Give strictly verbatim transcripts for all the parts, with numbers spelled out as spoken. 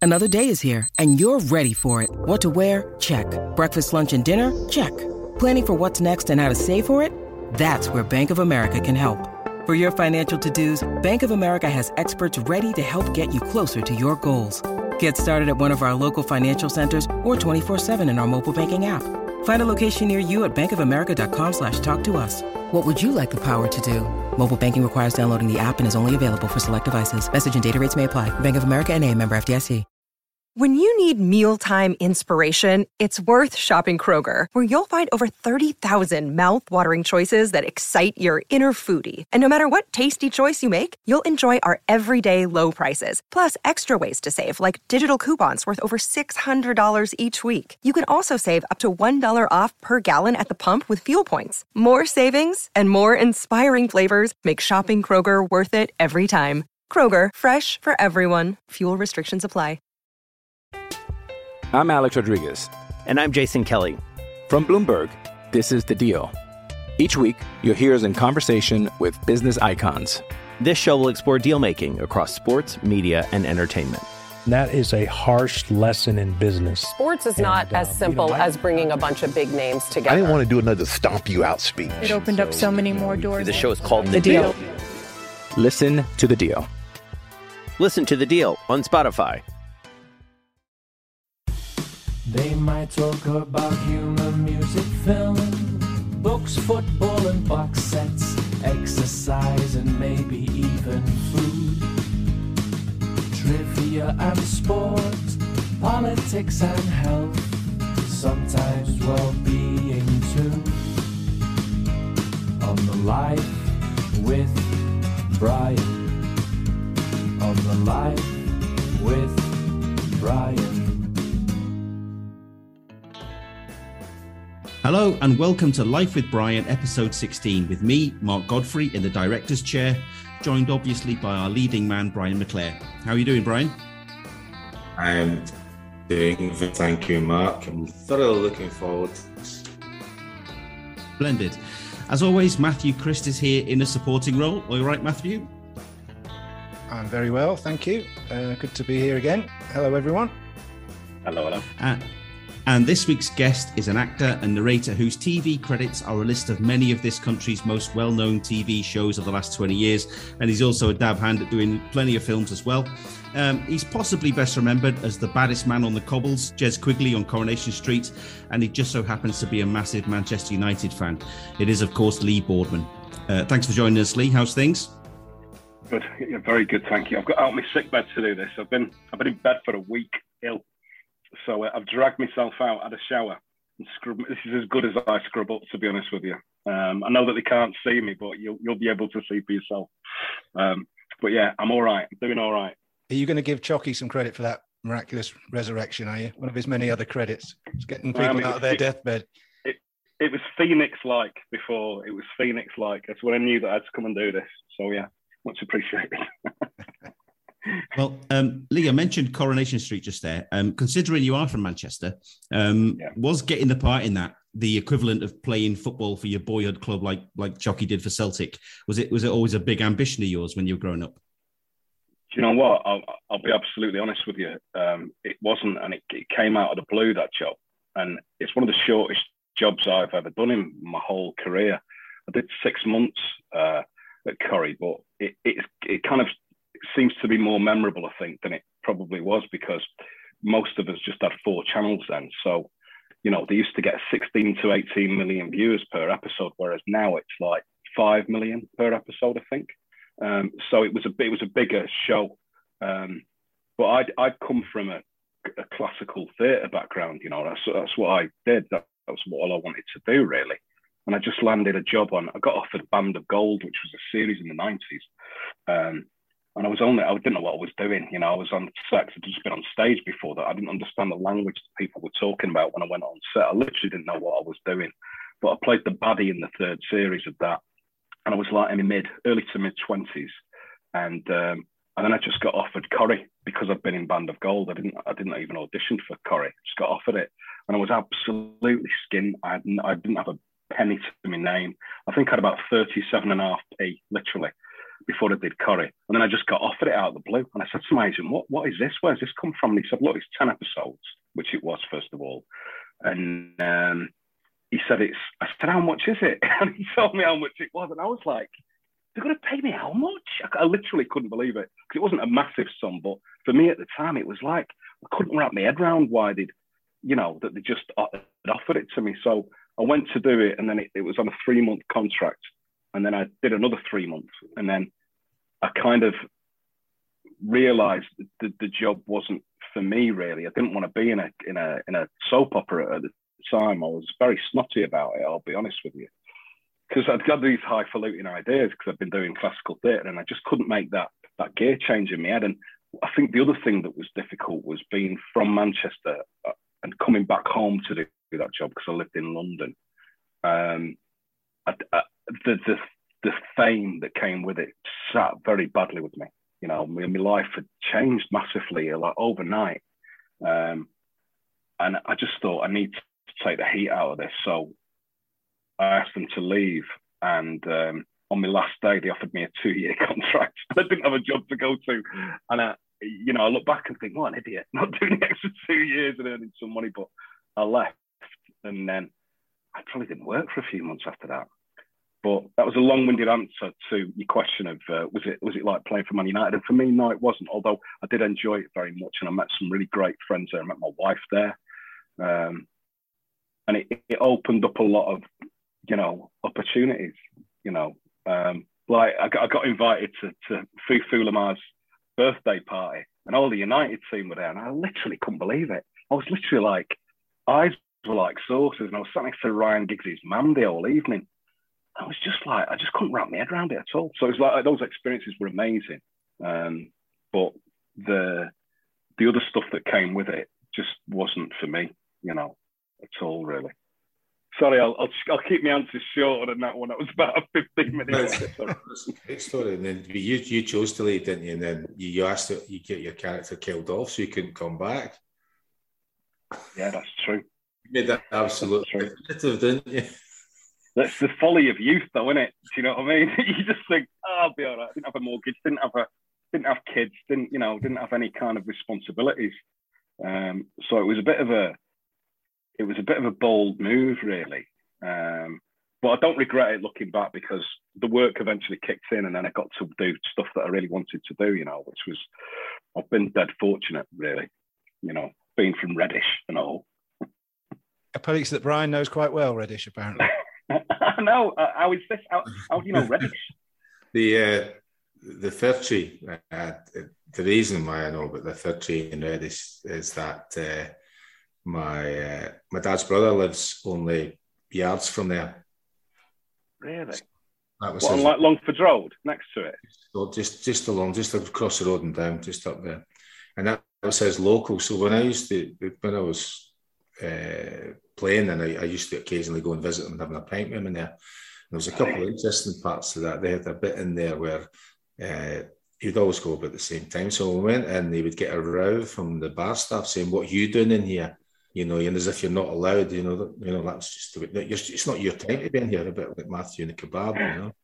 Another day is here, and you're ready for it. What to wear? Check. Breakfast, lunch, and dinner? Check. Planning for what's next and how to save for it? That's where Bank of America can help. For your financial to-dos, Bank of America has experts ready to help get you closer to your goals. Get started at one of our local financial centers or twenty-four seven in our mobile banking app. Find a location near you at bankofamerica.com slash talk to us. What would you like the power to do? Mobile banking requires downloading the app and is only available for select devices. Message and data rates may apply. Bank of America N A, member F D I C. When you need mealtime inspiration, it's worth shopping Kroger, where you'll find over thirty thousand mouth-watering choices that excite your inner foodie. And no matter what tasty choice you make, you'll enjoy our everyday low prices, plus extra ways to save, like digital coupons worth over six hundred dollars each week. You can also save up to one dollar off per gallon at the pump with fuel points. More savings and more inspiring flavors make shopping Kroger worth it every time. Kroger, fresh for everyone. Fuel restrictions apply. I'm Alex Rodriguez. And I'm Jason Kelly. From Bloomberg, this is The Deal. Each week, you'll hear us in conversation with business icons. This show will explore deal-making across sports, media, and entertainment. That is a harsh lesson in business. Sports is not and, uh, as simple you know, I, as bringing a bunch of big names together. I didn't want to do another stomp you out speech. It opened so, up so many more doors. The show is called The, the deal. deal. Listen to The Deal. Listen to The Deal on Spotify. They might talk about humor, music, film, books, football, and box sets, exercise, and maybe even food, trivia and sport, politics and health, sometimes well-being too. On the Life with Brian. On the Life with Brian. Hello and welcome to Life with Brian, episode sixteen, with me, Mark Godfrey, in the director's chair, joined obviously by our leading man, Brian McClare. How are you doing, Brian? I'm doing, thank you, Mark. I'm thoroughly looking forward. Splendid. As always, Matthew Christ is here in a supporting role. All right, Matthew? I'm very well, thank you. Uh, good to be here again. Hello, everyone. Hello, hello. Uh, And this week's guest is an actor and narrator whose T V credits are a list of many of this country's most well-known T V shows of the last twenty years. And he's also a dab hand at doing plenty of films as well. Um, he's possibly best remembered as the baddest man on the cobbles, Jez Quigley on Coronation Street. And he just so happens to be a massive Manchester United fan. It is, of course, Lee Boardman. Uh, thanks for joining us, Lee. How's things? Good. Yeah, very good, thank you. I've got out of my sick bed to do this. I've been I've been in bed for a week, ill. So uh, I've dragged myself out, had a shower, and scrub. This is as good as I scrub up, to be honest with you. Um, I know that they can't see me, but you'll you'll be able to see for yourself. Um, but yeah, I'm all right. I'm doing all right. Are you going to give Chucky some credit for that miraculous resurrection, are you? One of his many other credits. It's getting people um, out of their it, deathbed. It, it was Phoenix-like before. It was Phoenix-like. That's when I knew that I had to come and do this. So yeah, much appreciated. Well, um, Lee, I mentioned Coronation Street just there. Um, considering you are from Manchester, um, yeah. was getting the part in that the equivalent of playing football for your boyhood club, like like Chucky did for Celtic? Was it was it always a big ambition of yours when you were growing up? Do you know what? I'll, I'll be absolutely honest with you. Um, it wasn't, and it, it came out of the blue, that job. And it's one of the shortest jobs I've ever done in my whole career. I did six months uh, at Corrie, but it, it it kind of seems to be more memorable, I think, than it probably was, because most of us just had four channels then. So, you know, they used to get sixteen to eighteen million viewers per episode, whereas now it's like five million per episode, I think. Um, so it was a it was a bigger show. Um, but I'd I'd come from a, a classical theatre background, you know. That's that's what I did. That, that was what all I wanted to do, really. And I just landed a job on. I got offered Band of Gold, which was a series in the nineties. Um, And I was only, I didn't know what I was doing. You know, I was on set. I'd just been on stage before that. I didn't understand the language that people were talking about when I went on set. I literally didn't know what I was doing. But I played the baddie in the third series of that. And I was like in my mid, early to mid twenties. And um, and then I just got offered Corrie because I'd been in Band of Gold. I didn't I didn't even audition for Corrie. Just got offered it. And I was absolutely skinned. I, had, I didn't have a penny to my name. I think I had about thirty-seven and a half p, literally. before I did Corrie. And then I just got offered it out of the blue. And I said to my agent, what, what is this? Where's this come from? And he said, look, it's ten episodes, which it was, first of all. And um, he said, it's, I said, how much is it? And he told me how much it was. And I was like, they're going to pay me how much? I, I literally couldn't believe it. Because it wasn't a massive sum. But for me at the time, it was like, I couldn't wrap my head around why they'd, you know, that they just offered it to me. So I went to do it, and then it, it was on a three-month contract. And then I did another three months. And then I kind of realized that the, the job wasn't for me, really. I didn't want to be in a in a in a soap opera at the time. I was very snotty about it, I'll be honest with you. Because I'd got these highfalutin ideas because I've been doing classical theatre, and I just couldn't make that that gear change in my head. And I think the other thing that was difficult was being from Manchester and coming back home to do that job because I lived in London. Um, I, I, the, the the fame that came with it sat very badly with me. You know, my, my life had changed massively, like overnight. Um, and I just thought I need to take the heat out of this. So I asked them to leave. And um, on my last day, they offered me a two-year contract. I didn't have a job to go to. And I, you know, I look back and think, what an idiot, not doing the extra two years and earning some money. But I left, and then I probably didn't work for a few months after that. But that was a long-winded answer to your question of uh, was it was it like playing for Man United? And for me, no, it wasn't. Although I did enjoy it very much, and I met some really great friends there. I met my wife there, um, and it, it opened up a lot of, you know, opportunities. You know, um, like I got, I got invited to to Fufu Lamar's birthday party, and all the United team were there, and I literally couldn't believe it. I was literally like, eyes were like saucers, and I was sat next to Ryan Giggs' mum the whole evening. I was just like, I just couldn't wrap my head around it at all. So it was like, those experiences were amazing. Um, but the the other stuff that came with it just wasn't for me, you know, at all, really. Sorry, I'll I'll, I'll keep my answers shorter than that one. That was about fifteen minutes. That's a great story. And then you you chose to leave, didn't you? And then you, you asked that you get your character killed off so you couldn't come back. Yeah, that's true. You made that absolutely definitive, didn't you? That's the folly of youth, though, isn't it? Do you know what I mean? You just think, oh, I'll be all right. I didn't have a mortgage, didn't have a, didn't have kids, didn't, you know, didn't have any kind of responsibilities. Um, so it was a bit of a, it was a bit of a bold move, really. Um, but I don't regret it looking back, because the work eventually kicked in, and then I got to do stuff that I really wanted to do, you know, which was, I've been dead fortunate, really, you know, being from Reddish and all. A place that Brian knows quite well, Reddish, apparently. No, uh, how is this? How, how do you know Reddish? the uh, the fir tree. Uh, the reason why I know about the fir tree in Reddish is that uh, my uh, my dad's brother lives only yards from there. Really? That was what, his, on like Longford Road, next to it. So just just along, just across the road and down, just up there, and that was his local. So when I used to, when I was Uh, playing, and I, I used to occasionally go and visit them and having a pint with them in there. There was a couple of interesting parts to that. They had a bit in there where uh, you'd always go about the same time. So when we went in, they would get a row from the bar staff saying, "What are you doing in here?" You know, and as if you're not allowed. You know, that, you know that's just a bit, it's not your time to be in here. A bit like Matthew and the kebab, you know.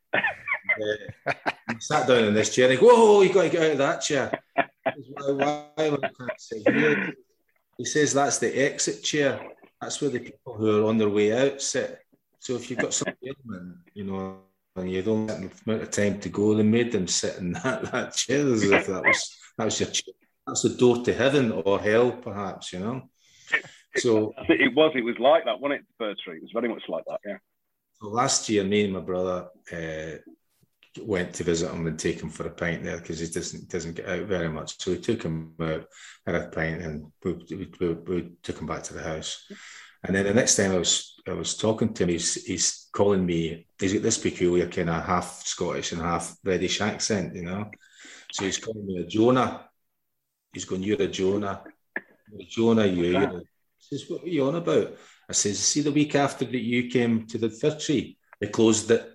uh, he sat down in this chair and he go, "Oh, you got to get out of that chair." Why? Why? Why can't I sit here? He says that's the exit chair. That's where the people who are on their way out sit. So if you've got some ailment, you know, and you don't have enough amount of time to go, they made them sit in that, that chair as if that was that was your chair. That's the door to heaven or hell, perhaps, you know. So it was, it was like that, wasn't it, Fir Tree? It was very much like that, yeah. So last year, me and my brother uh, went to visit him and take him for a pint there, because he doesn't doesn't get out very much. So we took him out, had a pint, and we, we, we, we took him back to the house. And then the next time I was I was talking to him, he's he's calling me. He's got this peculiar kind of half Scottish and half Reddish accent, you know. So he's calling me a Jonah. He's going, "You're a Jonah, you're a Jonah, you." You're a... He says, "What are you on about?" I says, "See, the week after that you came to the Fir Tree, they closed it."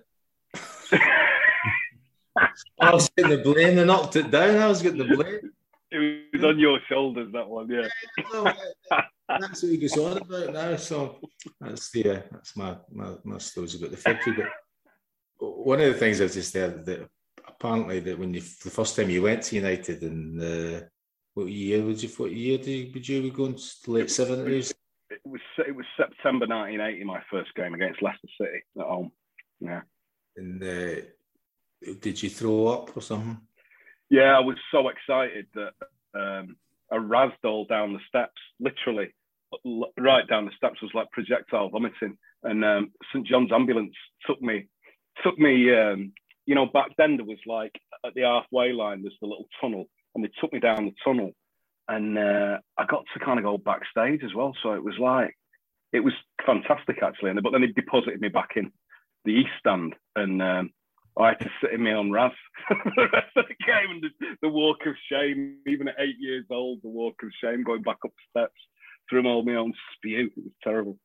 I was getting the blame. They knocked it down. I was getting the blame. It was on your shoulders, that one, yeah. That's what he goes on about now. So that's the uh, that's my my, my stories about the Fir Tree. But one of the things I was just there, that apparently that when you the first time you went to United, and uh, what year would you? What year did you, would you be going? Late seventies. It was it was September nineteen eighty. My first game against Leicester City at home. Yeah. And uh, did you throw up or something? Yeah, I was so excited that um, I razzed all down the steps, literally right down the steps. Was like projectile vomiting, and um, St John's ambulance took me, took me. Um, you know, back then there was like at the halfway line, there's the little tunnel, and they took me down the tunnel, and uh, I got to kind of go backstage as well. So it was like, it was fantastic actually. And but then they deposited me back in the East Stand, and um, I had to sit in my own Raz for the rest of the game, and the, the walk of shame, even at eight years old, the walk of shame, going back up the steps through all my own spew. It was terrible.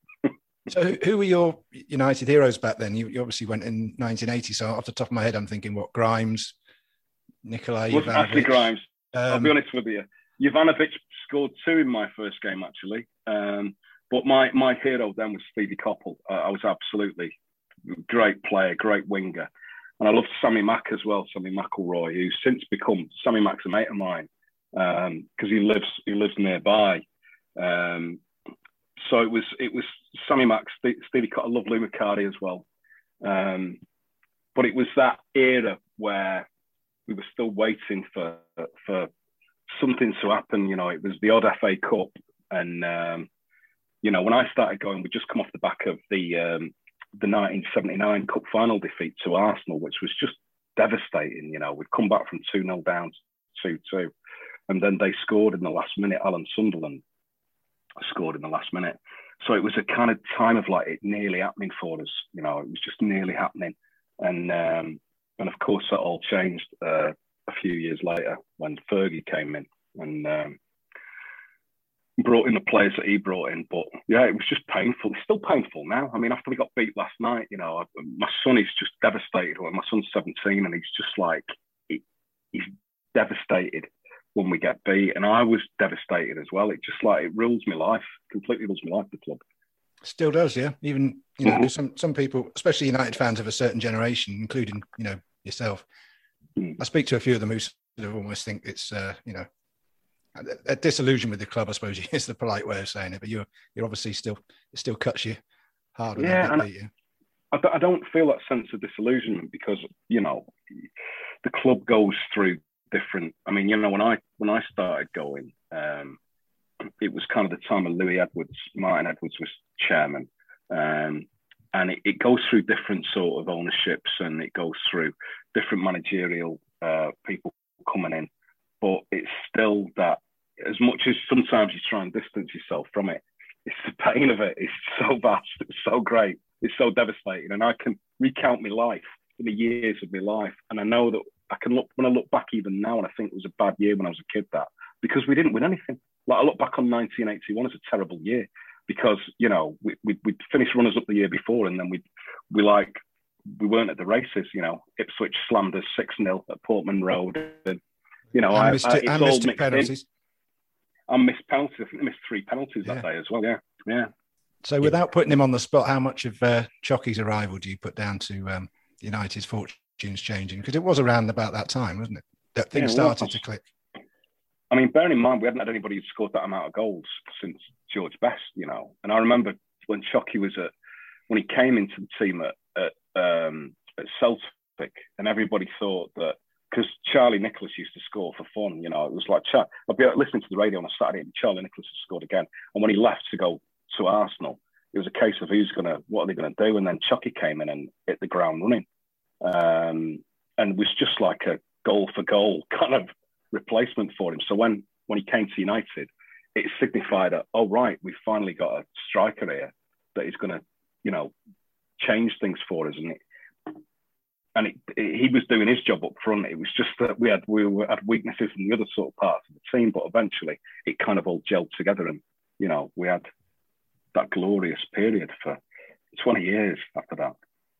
So who, who were your United heroes back then? You, you obviously went in nineteen eighty, so off the top of my head, I'm thinking, what, Grimes, Nikolai It wasn't actually Grimes. Um, I'll be honest with you. Jovanovic scored two in my first game, actually. Um, but my, my hero then was Stevie Coppell. Uh, I was absolutely great player, great winger. And I loved Sammy Mack as well, Sammy McElroy, who's since become, Sammy Mack's a mate of mine, because um, he lives he lives nearby. Um, so it was it was Sammy Mack, St- Stevie Coppell. I love Lou McCarty as well. Um, but it was that era where we were still waiting for for something to happen. You know, it was the odd F A Cup, and um, you know, when I started going, we just come off the back of the um, the nineteen seventy-nine Cup final defeat to Arsenal, which was just devastating. You know, we'd come back from two nil down to two two, and then they scored in the last minute. Alan Sunderland scored in the last minute. So it was a kind of time of like it nearly happening for us. You know, it was just nearly happening. And um, and of course that all changed uh, a few years later when Fergie came in and um, brought in the players that he brought in. But yeah, it was just painful. It's still painful now. I mean, after we got beat last night, you know, I, my son is just devastated. Well, my son's seventeen, and he's just like, he, he's devastated when we get beat, and I was devastated as well. It just like, it rules my life, completely rules my life, the club. Still does, yeah. Even, you know, mm-hmm. some some people, especially United fans of a certain generation, including, you know, yourself. Mm. I speak to a few of them who sort of almost think it's, uh, you know, a, a disillusion with the club, I suppose is the polite way of saying it. But you're you're obviously still, it still cuts you hard. When yeah, and beat you. I, I don't feel that sense of disillusionment because, you know, the club goes through different. I mean, you know, when I when I started going, um, it was kind of the time of Louis Edwards. Martin Edwards was chairman, um, and it, it goes through different sort of ownerships, and it goes through different managerial uh, people coming in. But it's still that, as much as sometimes you try and distance yourself from it, it's the pain of it. It's so vast. It's so great. It's so devastating, and I can recount my life in the years of my life, and I know that. I can look, when I look back even now, and I think it was a bad year when I was a kid, that because we didn't win anything. Like I look back on nineteen eighty-one as a terrible year because, you know, we, we, we'd finished runners up the year before, and then we we like, we weren't at the races, you know. Ipswich slammed us six nil at Portman Road. And, you know, and I, missed, I, it's and all missed mixed penalties. In. I missed penalties. I think I missed three penalties yeah. that day as well, yeah. Yeah. So without putting him on the spot, how much of uh, Chocky's arrival do you put down to um, United's fortune changing? Because it was around about that time, wasn't it, that things yeah, started to click? I mean, bearing in mind we hadn't had anybody who scored that amount of goals since George Best, you know. And I remember when Chocky was at, when he came into the team at at, um, at Celtic, and everybody thought that because Charlie Nicholas used to score for fun, you know, it was like I'd be listening to the radio on a Saturday and Charlie Nicholas had scored again, and when he left to go to Arsenal, it was a case of who's gonna, what are they gonna do? And then Chocky came in and hit the ground running. Um, and was just like a goal for goal kind of replacement for him. So when when he came to United, it signified that, oh right, we've finally got a striker here that is going to, you know, change things for us. And it, and it, it, he was doing his job up front. It was just that we had we were, had weaknesses in the other sort of parts of the team, but eventually it kind of all gelled together, and you know, we had that glorious period for twenty years after that.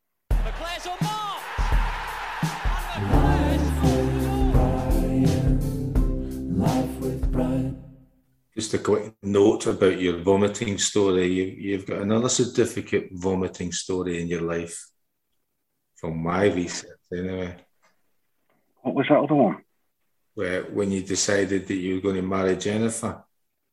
Just a quick note about your vomiting story. You, you've got another certificate vomiting story in your life, from my research anyway. What was that other one? Where when you decided that you were going to marry Jennifer.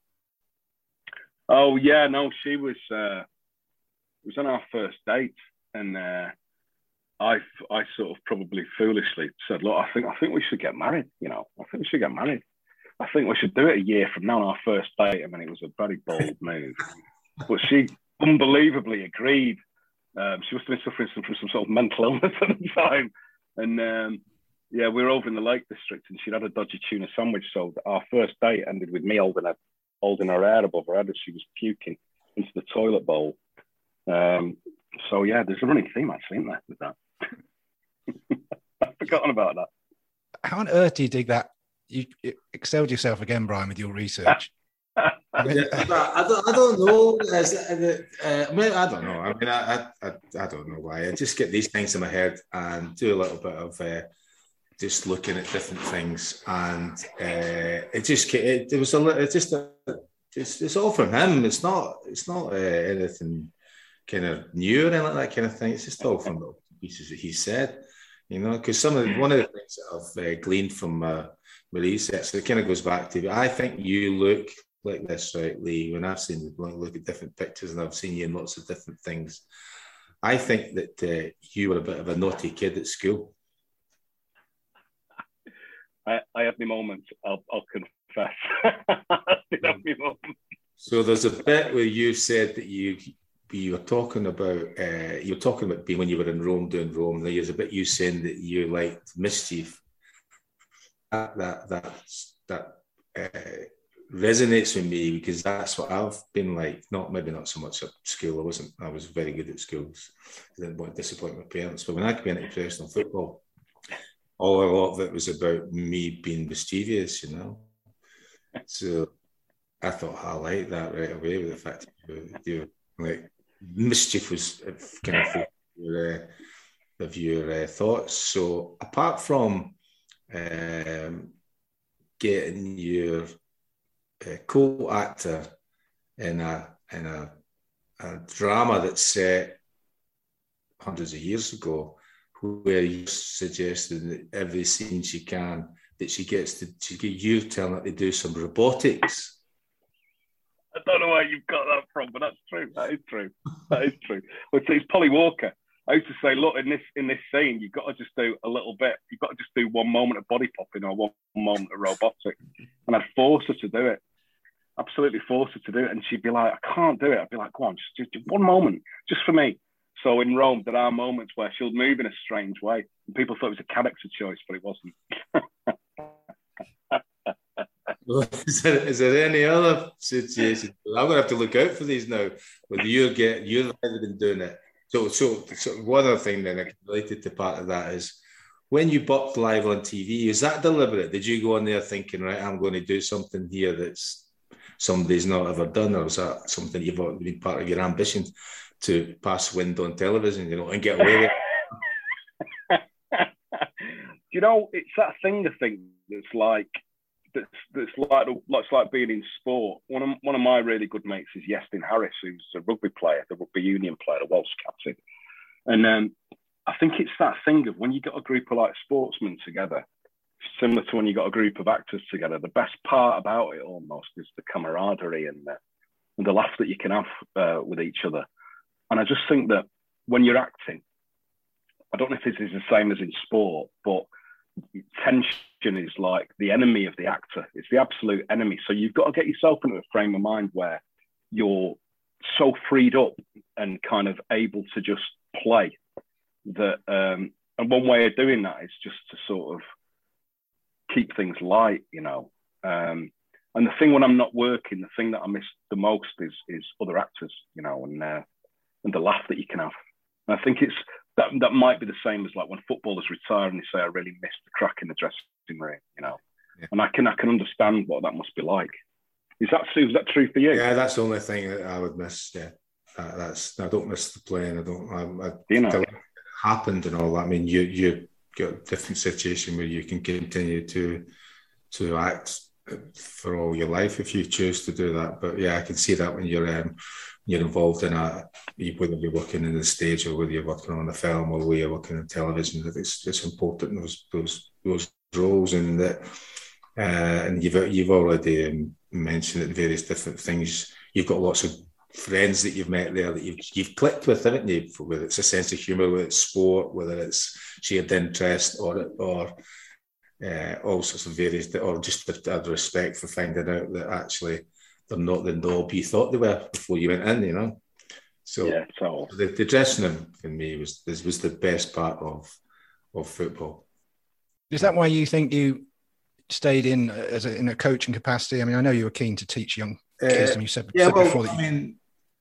Oh yeah, no, she was. Uh, it was on our first date, and uh, I, I sort of probably foolishly said, "Look, I think, I think we should get married. You know, I think we should get married. I think we should do it a year from now on our first date." I mean, it was a very bold move, but she unbelievably agreed. Um, she must have been suffering some, from some sort of mental illness at the time, and um, yeah, we were over in the Lake District, and she'd had a dodgy tuna sandwich. So our first date ended with me holding her, holding her hair above her head as she was puking into the toilet bowl. Um, so yeah, there's a running theme actually, isn't there, with that? I've forgotten about that. How on earth do you dig that? You, you excelled yourself again, Brian, with your research. I, mean, I, don't, I don't know. Uh, I mean, I don't know. I mean, I, I, I don't know why. I just get these things in my head and do a little bit of uh, just looking at different things, and uh, it just it, it was a little. It just a, it's, it's all from him. It's not. It's not uh, anything kind of new or anything like that kind of thing. It's just all from the pieces that he said. You know, because some of the, one of the things that I've uh, gleaned from uh, my research, so it kind of goes back to. I think you look like this, right, Lee? When I've seen look at different pictures and I've seen you in lots of different things, I think that uh, you were a bit of a naughty kid at school. I, I have my moments. I'll, I'll confess. I did have my moments. So there's a bit where you said that you you were talking about uh, you were talking about being when you were in Rome doing Rome. There's a bit you saying that you liked mischief. That that that that. Uh, resonates with me because that's what I've been like. Not maybe not so much at school. I wasn't. I was very good at schools. I didn't want to disappoint my parents. But when I came into professional football, all a lot of it was about me being mischievous. You know. So I thought I liked that right away with the fact that you, you like mischief was kind of your uh, of your uh, thoughts. So apart from um, getting your a co-actor in a in a, a drama that's set hundreds of years ago, where you suggested that every scene she can, that she gets to, she get you telling her to do some robotics. I don't know where you've got that from, but that's true. That is true. That is true. Well, it's Polly Walker. I used to say, look, in this in this scene, you've got to just do a little bit. You've got to just do one moment of body popping or one moment of robotics. And I'd force her to do it. Absolutely force her to do it. And she'd be like, I can't do it. I'd be like, go on, just, just one moment, just for me. So in Rome, there are moments where she'll move in a strange way. And people thought it was a character choice, but it wasn't. is, there, is there any other situation? I'm going to have to look out for these now. Whether you're getting, you've either been doing it. So, so, so one other thing then related to part of that is when you booked live on T V, is that deliberate? Did you go on there thinking, right, I'm going to do something here that's somebody's not ever done, or is that something you've been part of your ambition to pass wind on television, you know, and get away with it? You know, it's that thing I think that's like that's that's like it's like being in sport. One of one of my really good mates is Iestyn Harris, who's a rugby player, the rugby union player, the Welsh captain. And um, I think it's that thing of when you got a group of like sportsmen together, similar to when you got a group of actors together. The best part about it almost is the camaraderie and the, and the laugh that you can have uh, with each other. And I just think that when you're acting, I don't know if this is the same as in sport, but tension is like the enemy of the actor. It's the absolute enemy. So you've got to get yourself into a frame of mind where you're so freed up and kind of able to just play that. Um, and one way of doing that is just to sort of keep things light, you know. Um, and the thing when I'm not working, the thing that I miss the most is is other actors, you know, and uh, and the laugh that you can have. And I think it's that that might be the same as like when footballers retire and they say, I really missed the crack in the dressing room, you know. Yeah. And I can I can understand what that must be like. Is that true? Is that true for you? Yeah, that's the only thing that I would miss. Yeah, uh, that's I don't miss the playing. I don't. I, I, you know, it happened and all that. I mean, you you got a different situation where you can continue to to act for all your life if you choose to do that. But yeah, I can see that when you're um, you're involved in a whether you're working in the stage or whether you're working on a film or whether you're working on television. It's it's important those those those roles, and that, uh, and you've you've already um, mentioned it, various different things. You've got lots of friends that you've met there that you've you've clicked with, haven't you? Whether it's a sense of humour, whether it's sport, whether it's shared interest, or or uh, all sorts of various, or just the respect for finding out that actually they're not the knob you thought they were before you went in, you know. So yeah, so the, the dressing room for me was this was the best part of of football. Is that why you think you stayed in as a, in a coaching capacity? I mean, I know you were keen to teach young kids, uh, and you said, yeah, said well, before that. You... I mean,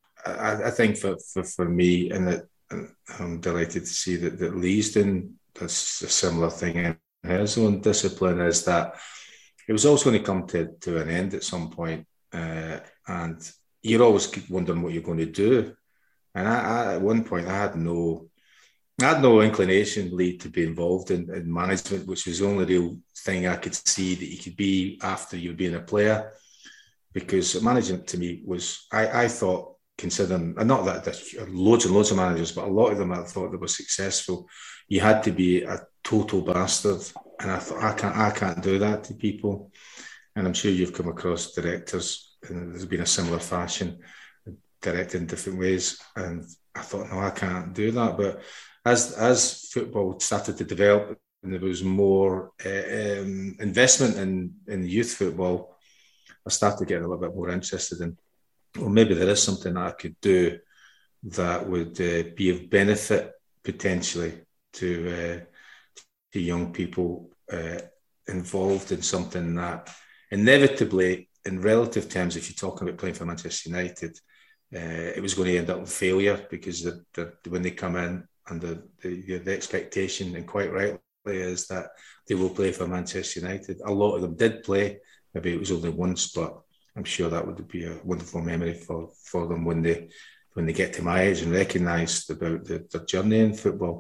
I, I think for, for, for me, and that I'm delighted to see that that Lee's doing a similar thing in his own discipline, is that it was also going to come to, to an end at some point, uh, and you're always wondering what you're going to do. And I, I, at one point, I had no, I had no inclination, Lee, to be involved in, in management, which was the only real thing I could see that you could be after you being a player. Because management to me was, I, I thought, considering, and not that there's loads and loads of managers, but a lot of them I thought that were successful, you had to be a total bastard. And I thought, I can't, I can't do that to people. And I'm sure you've come across directors, and there's been a similar fashion, directed in different ways, and I thought, no, I can't do that. But as as football started to develop and there was more uh, um, investment in in youth football, I started getting a little bit more interested in, well, maybe there is something that I could do that would uh, be of benefit potentially to uh, to young people uh, involved in something that inevitably, in relative terms, if you're talking about playing for Manchester United, Uh, it was going to end up in failure, because the, the, when they come in, and the, the the expectation, and quite rightly, is that they will play for Manchester United. A lot of them did play. Maybe it was only once, but I'm sure that would be a wonderful memory for, for them when they when they get to my age and recognise about the, their journey in football.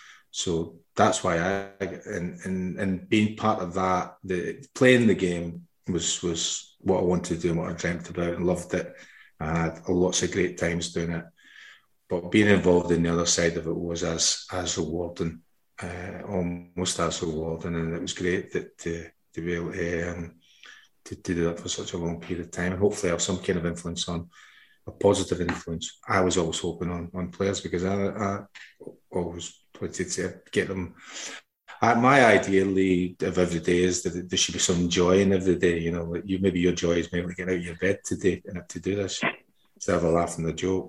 So that's why I and and, and being part of that, the playing the game was was what I wanted to do and what I dreamt about and loved it. I had lots of great times doing it, but being involved in the other side of it was as as rewarding, uh, almost as rewarding, and it was great that to to be able to, um, to to do that for such a long period of time, and hopefully have some kind of influence on a positive influence. I was always hoping on on players, because I, I always wanted to get them. Uh, my ideally of every day is that there should be some joy in every day. You know, like you maybe your joy is maybe get out of your bed today and to do this, to have a laugh and a joke.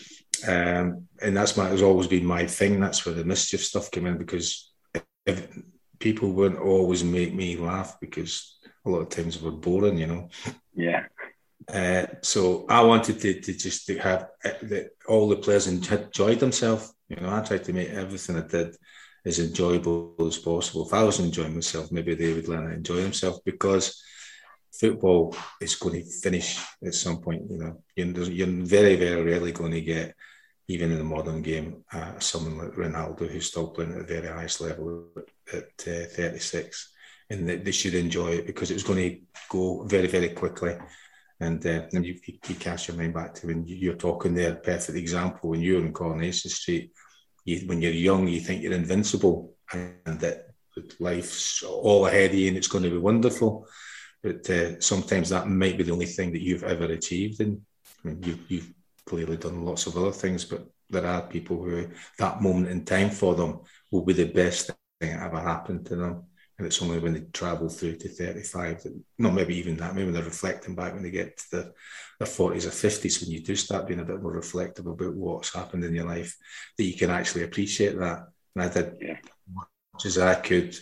Um, and that's my has always been my thing. That's where the mischief stuff came in, because if people wouldn't always make me laugh, because a lot of times we're boring. You know. Yeah. Uh, so I wanted to, to just to have the, all the players enjoyed themselves. You know, I tried to make everything I did as enjoyable as possible. If I was enjoying myself, maybe they would learn to enjoy themselves, because football is going to finish at some point. You know, you're, you're very, very rarely going to get, even in the modern game, uh, someone like Ronaldo who's still playing at the very highest level at uh, thirty-six, and they, they should enjoy it, because it was going to go very, very quickly. And uh, then you, you cast your mind back to when you're talking there, perfect example, when you were in Coronation Street. You, when you're young, you think you're invincible, and that life's all ahead of you and it's going to be wonderful. But uh, sometimes that might be the only thing that you've ever achieved. And I mean, you've, you've clearly done lots of other things, but there are people who that moment in time for them will be the best thing that ever happened to them. And it's only when they travel through to thirty-five, that, no, maybe even that, maybe they're reflecting back when they get to the, their forties or fifties, when you do start being a bit more reflective about what's happened in your life, that you can actually appreciate that. And I did yeah. as much as I could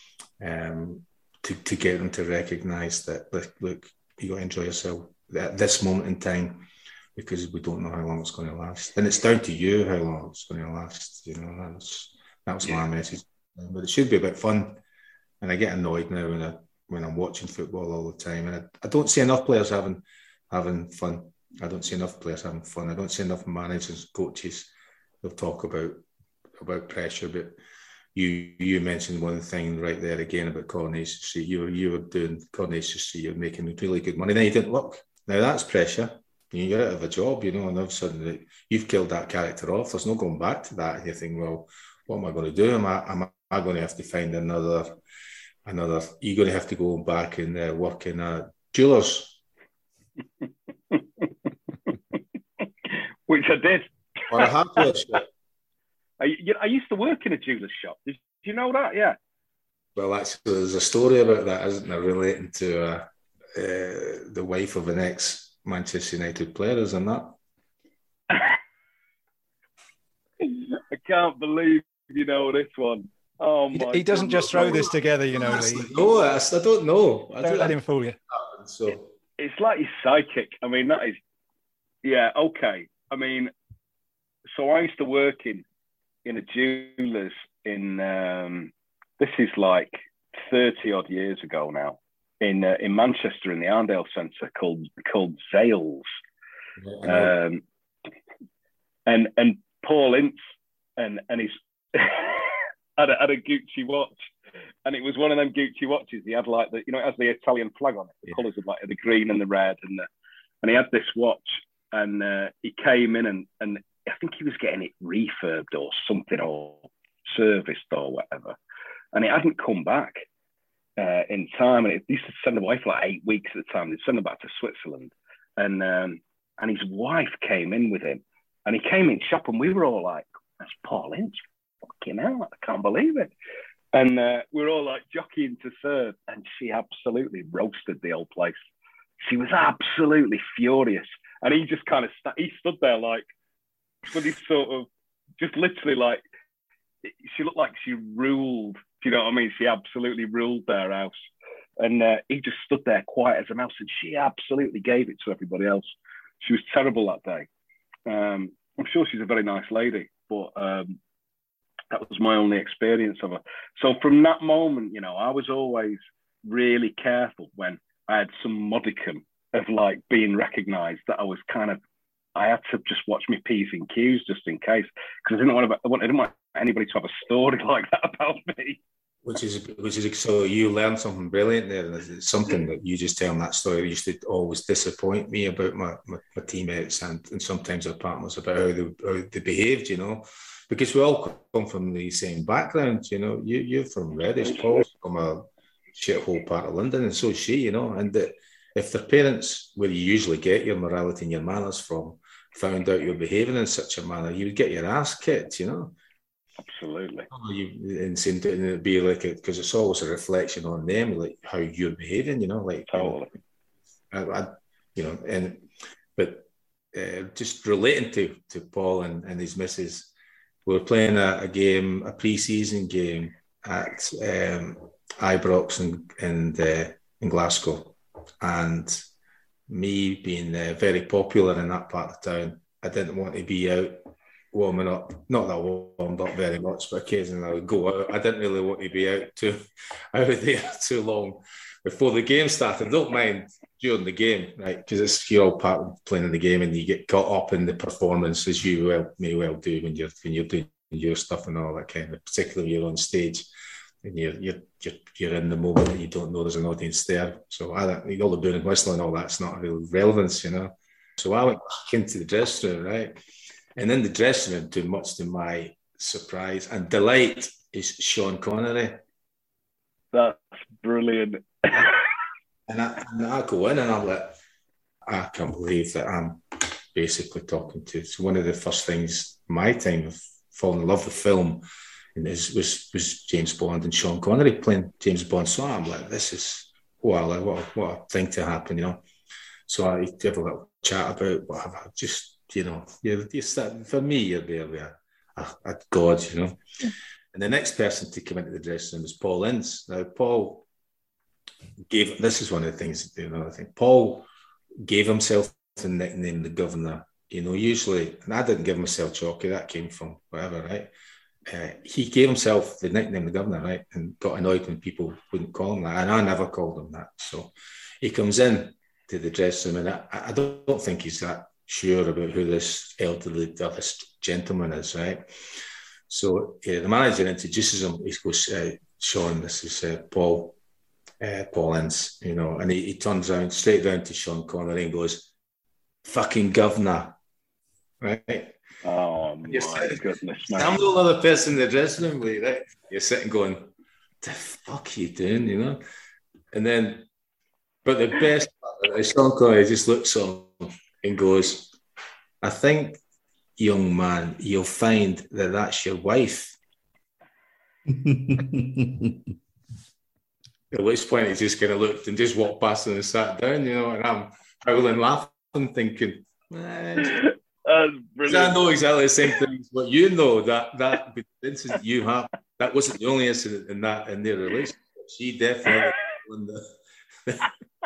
um, to, to get them to recognise that, look, look, you got to enjoy yourself at this moment in time, because we don't know how long it's going to last. And it's down to you how long it's going to last. You know, that's, that was yeah. my message. But it should be a bit fun. And I get annoyed now when I when I'm watching football all the time, and I, I don't see enough players having having fun. I don't see enough players having fun. I don't see enough managers, coaches. They'll talk about about pressure, but you you mentioned one thing right there again about Coronation Street. You were you were doing Coronation Street. You're making really good money. Then you didn't look. Now that's pressure. You're out of a job, you know, and all of a sudden you've killed that character off. There's no going back to that. And you think, well, what am I going to do? Am I am I going to have to find another another, you're going to have to go back and uh, work in a jeweller's. Which I did. Or a hardware shop. I, I used to work in a jeweller's shop. Did you know that? Yeah. Well, actually, there's a story about that, isn't there, relating to uh, uh, the wife of an ex-Manchester United player, isn't that? I can't believe you know this one. Oh my! He, he doesn't just throw this together, you know, Lee. No, I, I don't know. I don't, don't let him fool you. So it's like he's psychic. I mean, that is, yeah, okay. I mean, so I used to work in in a jeweller's in. Um, this is like thirty odd years ago now in uh, in Manchester in the Arndale Centre called called Zales, yeah, um, and and Paul Ince and and his. Had a, had a Gucci watch, and it was one of them Gucci watches. He had like the, you know, it has the Italian flag on it, the yeah. colours of like the green and the red, and the, and he had this watch, and uh, he came in and and I think he was getting it refurbed or something or serviced or whatever, and it hadn't come back uh, in time, and it used to send away for like eight weeks at the time. They'd send him back to Switzerland, and um, and his wife came in with him, and he came in shop, and we were all like, "That's Paul Ince. Fucking hell, I can't believe it." And uh, we're all like jockeying to serve, and she absolutely roasted the old place. She was absolutely furious, and he just kind of st- he stood there like with his sort of just literally like she looked like she ruled. Do you know what I mean? She absolutely ruled their house, and uh, he just stood there quiet as a mouse, and she absolutely gave it to everybody else. She was terrible that day. Um, I'm sure she's a very nice lady, but. Um, That was my only experience of her. So from that moment, you know, I was always really careful when I had some modicum of like being recognised that I was kind of, I had to just watch my P's and Q's just in case, because I didn't want to, I didn't want anybody to have a story like that about me. Which is, which is, so you learned something brilliant there. And it's something that you just telling that story used to always disappoint me about my, my, my teammates and, and sometimes our partners about how they, how they behaved, you know. Because we all come from the same background, you know. You, you're from Reddish, Paul's from a shithole part of London, and so is she, you know. And that if their parents, where you usually get your morality and your manners from, found out you're behaving in such a manner, you would get your ass kicked, you know. Absolutely. You, and seem to and it'd be like, because it's always a reflection on them, like how you're behaving, you know. Like, totally. You know, I, I, you know, and but uh, just relating to to Paul and, and his missus. We were playing a, a game, a pre-season game at um, Ibrox in, in, uh, in Glasgow. And me being uh, very popular in that part of town, I didn't want to be out warming up. Not that I warmed up very much, but occasionally I would go out. I didn't really want to be out too, out there too long before the game started. I don't mind during the game, right? Because it's you're all part of playing in the game, and you get caught up in the performance, as you well may well do when you're when you're doing your stuff and all that kind of. Particularly when you're on stage and you're you're you're, you're in the moment and you don't know there's an audience there. So I don't, all the doing and whistling and all that's not real relevance, you know. So I went back into the dressing room, right? And in the dressing room, too much to my surprise and delight, is Sean Connery. That's brilliant. And I, and I go in and I'm like, I can't believe that I'm basically talking to. It's one of the first things, my time of falling in love with film, and is, was was James Bond and Sean Connery playing James Bond. So I'm like, this is, well, what, what a thing to happen, you know. So I have a little chat about whatever, just, you know, you're, you're starting, for me, you're there with a, a, a God, you know. Yeah. And the next person to come into the dressing room was Paul Ince. Now, Paul gave, this is one of the things, you know, I think Paul gave himself the nickname the Governor. You know, usually, and I didn't give myself Chalky, that came from whatever, right? Uh, he gave himself the nickname the Governor, right? And got annoyed when people wouldn't call him that. And I never called him that. So he comes in to the dressing room, and I, I don't, don't think he's that sure about who this elderly, this gentleman is, right? So yeah, the manager introduces him. He goes, uh, Sean, this is uh, Paul, uh, Paul Ince, you know, and he, he turns around, straight down to Sean Connery and goes, fucking Governor, right? Oh, my sitting, goodness, man. I'm the only other person in the dressing room with you, right? You're sitting going, the fuck are you doing, you know? And then, but the best part is Sean Connery just looks on and goes, I think, young man, you'll find that that's your wife. At which point he just kind of looked and just walked past and sat down, you know, and I'm howling, laughing, thinking, eh. I know exactly the same thing as what you know, that that incident you have, that wasn't the only incident in that in their relationship. She definitely won the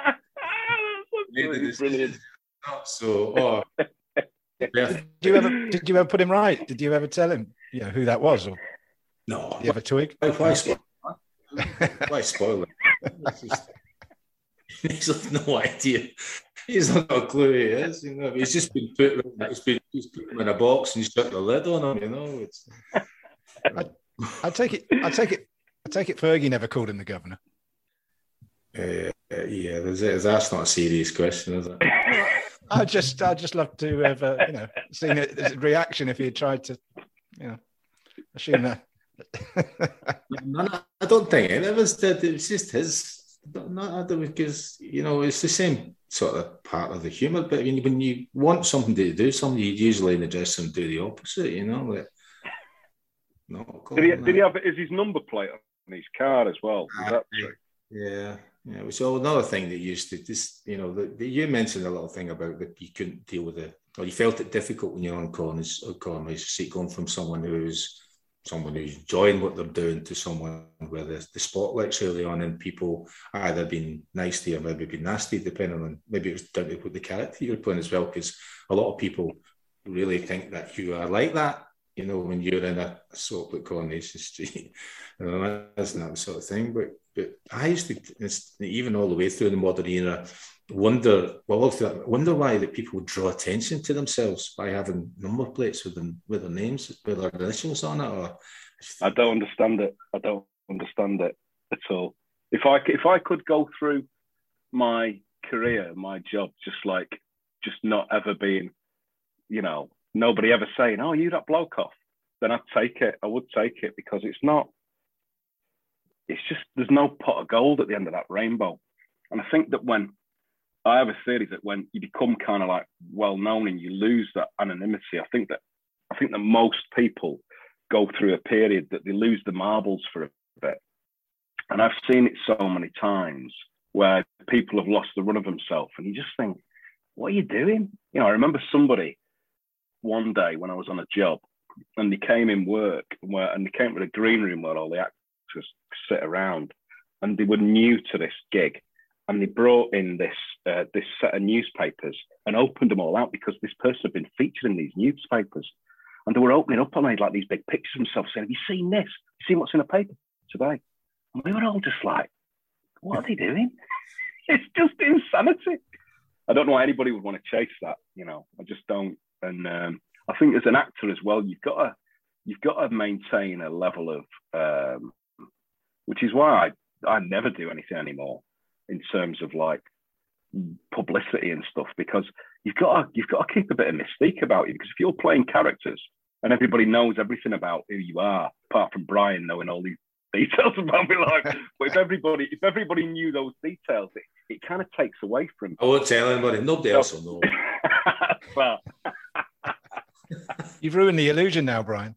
That's brilliant. So, oh, yeah. Did you ever did you ever put him right? Did you ever tell him, you know, who that was? Or no, did you ever twig? Why spoil it? Why spoil it? He's got no idea. He's not got a clue who he is. You know, he's just been put. He's been he's put him in a box and shut the lid on him. You know, it's. I, I take it. I take it. I take it. Fergie never called him the governor. Uh, yeah, that's not a serious question, is it? I just, I just love to have, uh, you know, seen his reaction if he had tried to, you know, assume that. no, no, I don't think any of us did. It was just his. Not because you know it's the same sort of part of the humour. But I mean, when you want somebody to do something, you usually address them to do the opposite. You know, like. No, did he? Did he have? Is his number plate on his car as well? Is uh, that true? Yeah. Yeah, it was another thing that used to just, you know, the, the, you mentioned a little thing about that you couldn't deal with it, or you felt it difficult when you're on Connor's, Connor's seat, going from someone who's someone who's enjoying what they're doing to someone where the, the spotlight's early on and people either being nice to you or maybe being nasty, depending on, maybe it was down to what the character you're playing as well, because a lot of people really think that you are like that, you know, when you're in a soap like Coronation Street, you know, that's not the sort of thing, but But I used to, even all the way through the modern era, wonder, well, wonder why that people draw attention to themselves by having number plates with them, with their names, with their initials on it. Or I don't understand it. I don't understand it at all. If I if I could go through my career, my job, just like just not ever being, you know, nobody ever saying, "Oh, you that bloke off," then I'd take it. I would take it because it's not. It's just, there's no pot of gold at the end of that rainbow. And I think that when, I have a theory that when you become kind of like well-known and you lose that anonymity, I think that, I think that most people go through a period that they lose the marbles for a bit. And I've seen it so many times where people have lost the run of themselves and you just think, what are you doing? You know, I remember somebody one day when I was on a job and they came in work and, where, and they came to the green room where all the actors sit around, and they were new to this gig, and they brought in this uh, this set of newspapers and opened them all out because this person had been featured in these newspapers, and they were opening up on it like these big pictures of themselves saying, "Have you seen this? Have you seen what's in the paper today?" And we were all just like, "What are they doing?" It's just insanity. I don't know why anybody would want to chase that. You know, I just don't. And um, I think as an actor as well, you've got to you've got to maintain a level of um, which is why I, I never do anything anymore in terms of like publicity and stuff, because you've got to, you've got to keep a bit of mystique about you, because if you're playing characters and everybody knows everything about who you are, apart from Brian knowing all these details about my life, but if everybody if everybody knew those details, it, it kind of takes away from. I won't tell anybody. Nobody else will know. Well, you've ruined the illusion now, Brian.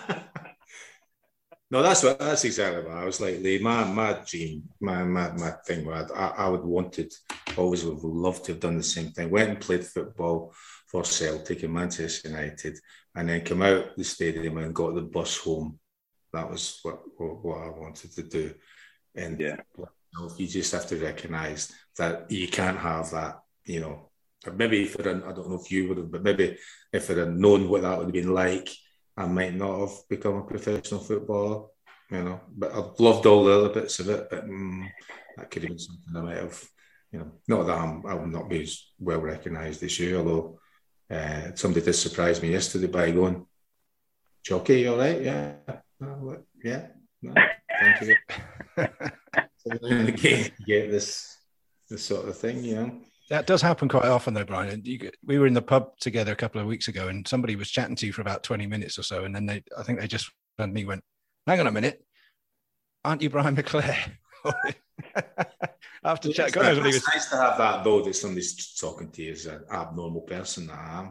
No, that's what that's exactly what I was like. Lee, my my dream, my my my thing. Where I, I would wanted, always would love to have done the same thing. Went and played football for Celtic and Manchester United, and then come out the stadium and got the bus home. That was what what, what I wanted to do. And yeah, you just have to recognise that you can't have that. You know, maybe if it, I don't know if you would have, but maybe if I'd have known what that would have been like, I might not have become a professional footballer, you know, but I've loved all the other bits of it, but um, that could have been something I might have, you know, not that I'm, I will not be as well recognised as you, although uh, somebody did surprise me yesterday by going, "Jockey, you all right? Yeah. No, yeah. No, thank you." So in the game, you get this, this sort of thing, you know. That does happen quite often, though, Brian. You, we were in the pub together a couple of weeks ago, and somebody was chatting to you for about twenty minutes or so, and then they, I think they just suddenly went, "Hang on a minute, aren't you Brian McClare? I have to check. It's God knows what he was. It's nice to have that, though, that somebody's talking to you as an abnormal person that I am.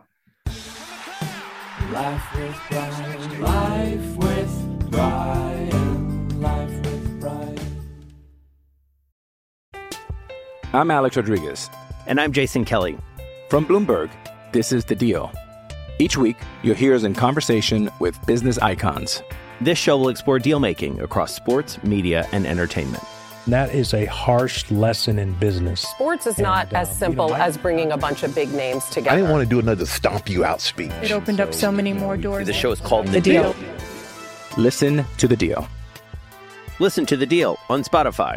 Life with Brian, life with Brian, life with Brian. I'm Alex Rodriguez. And I'm Jason Kelly. From Bloomberg, this is The Deal. Each week, you'll hear us in conversation with business icons. This show will explore deal-making across sports, media, and entertainment. That is a harsh lesson in business. Sports is And, not uh, as simple you know, I- as bringing a bunch of big names together. I didn't want to do another stomp you out speech. It opened up so many more doors. The show is called The Deal. Listen to The Deal. Listen to The Deal on Spotify.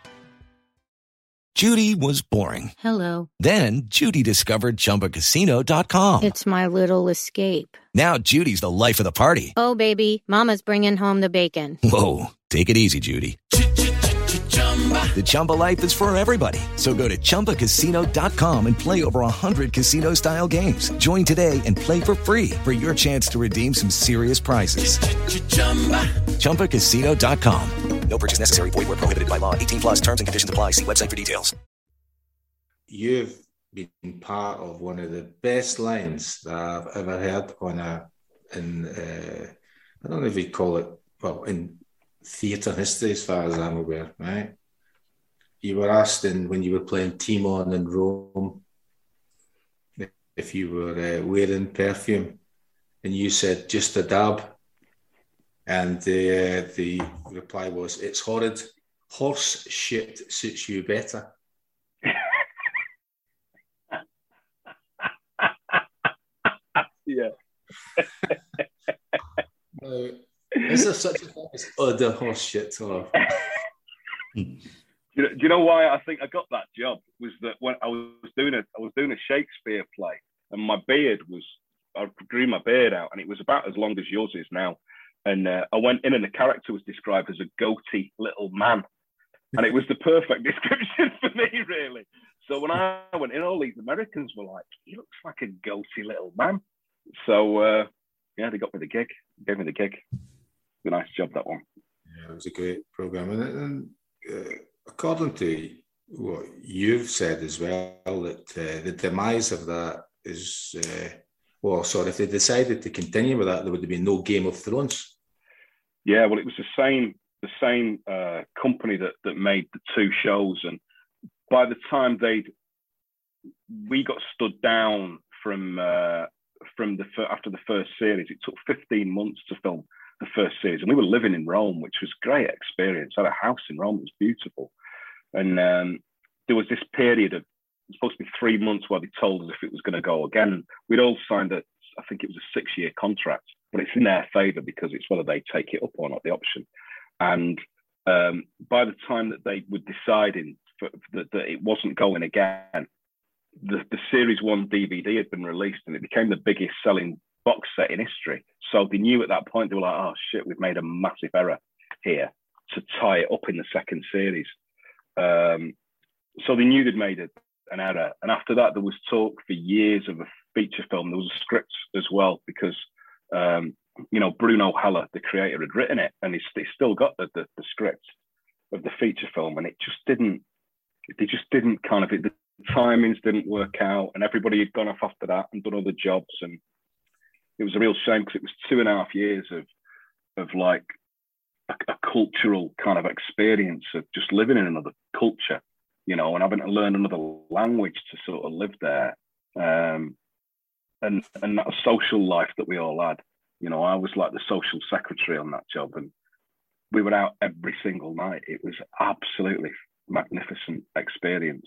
Judy was boring. Hello. Then Judy discovered Chumba Casino dot com. It's my little escape. Now Judy's the life of the party. Oh, baby, mama's bringing home the bacon. Whoa, take it easy, Judy. The Chumba life is for everybody. So go to Chumba Casino dot com and play over one hundred casino-style games. Join today and play for free for your chance to redeem some serious prizes. Chumba Casino dot com. No purchase necessary. Void where prohibited by law. eighteen plus terms and conditions apply. See website for details. You've been part of one of the best lines that I've ever heard on a, in, uh, I don't know if you'd call it, well, in theatre history as far as I'm aware, right? You were asked in, when you were playing Timon in Rome, if you were uh, wearing perfume, and you said, just a dab. And the, uh, the reply was, it's horrid. Horse shit suits you better. Yeah. uh, is there such a thing as other horse shit? Or... Do you, know, do you know why I think I got that job? Was that when I was doing a I was doing a Shakespeare play, and my beard was I grew my beard out, and it was about as long as yours is now. And uh, I went in, and the character was described as a goatee little man, and it was the perfect description for me, really. So when I went in, all these Americans were like, "He looks like a goatee little man." So uh, yeah, they got me the gig, gave me the gig. A nice job, that one. Yeah, it was a great program, and, and uh, according to what you've said as well, that uh, the demise of that is, uh, well, sorry, if they decided to continue with that, there would have been no Game of Thrones. Yeah, well, it was the same the same uh, company that that made the two shows, and by the time they'd we got stood down from uh, from the after the first series, it took fifteen months to film the first series, and we were living in Rome, which was a great experience. I had a house in Rome, it was beautiful, and um, there was this period of it was supposed to be three months where they told us if it was going to go again. We'd all signed a, I think it was a six-year contract, but it's in their favour because it's whether they take it up or not, the option. And um, by the time that they were deciding for, that, that it wasn't going again, the, the series one D V D had been released, and it became the biggest selling box set in history. So they knew at that point, they were like, oh shit, we've made a massive error here to tie it up in the second series. Um, so they knew they'd made a, an error. And after that, there was talk for years of a feature film. There was a script as well, because, um, you know, Bruno Heller, the creator, had written it, and he's, he's still got the, the, the script of the feature film. And it just didn't, they just didn't kind of, the timings didn't work out, and everybody had gone off after that and done other jobs. And it was a real shame, because it was two and a half years of of like a, a cultural kind of experience of just living in another culture, you know, and having to learn another language to sort of live there, um, and and that social life that we all had. You know, I was like the social secretary on that job, and we were out every single night. It was absolutely magnificent experience,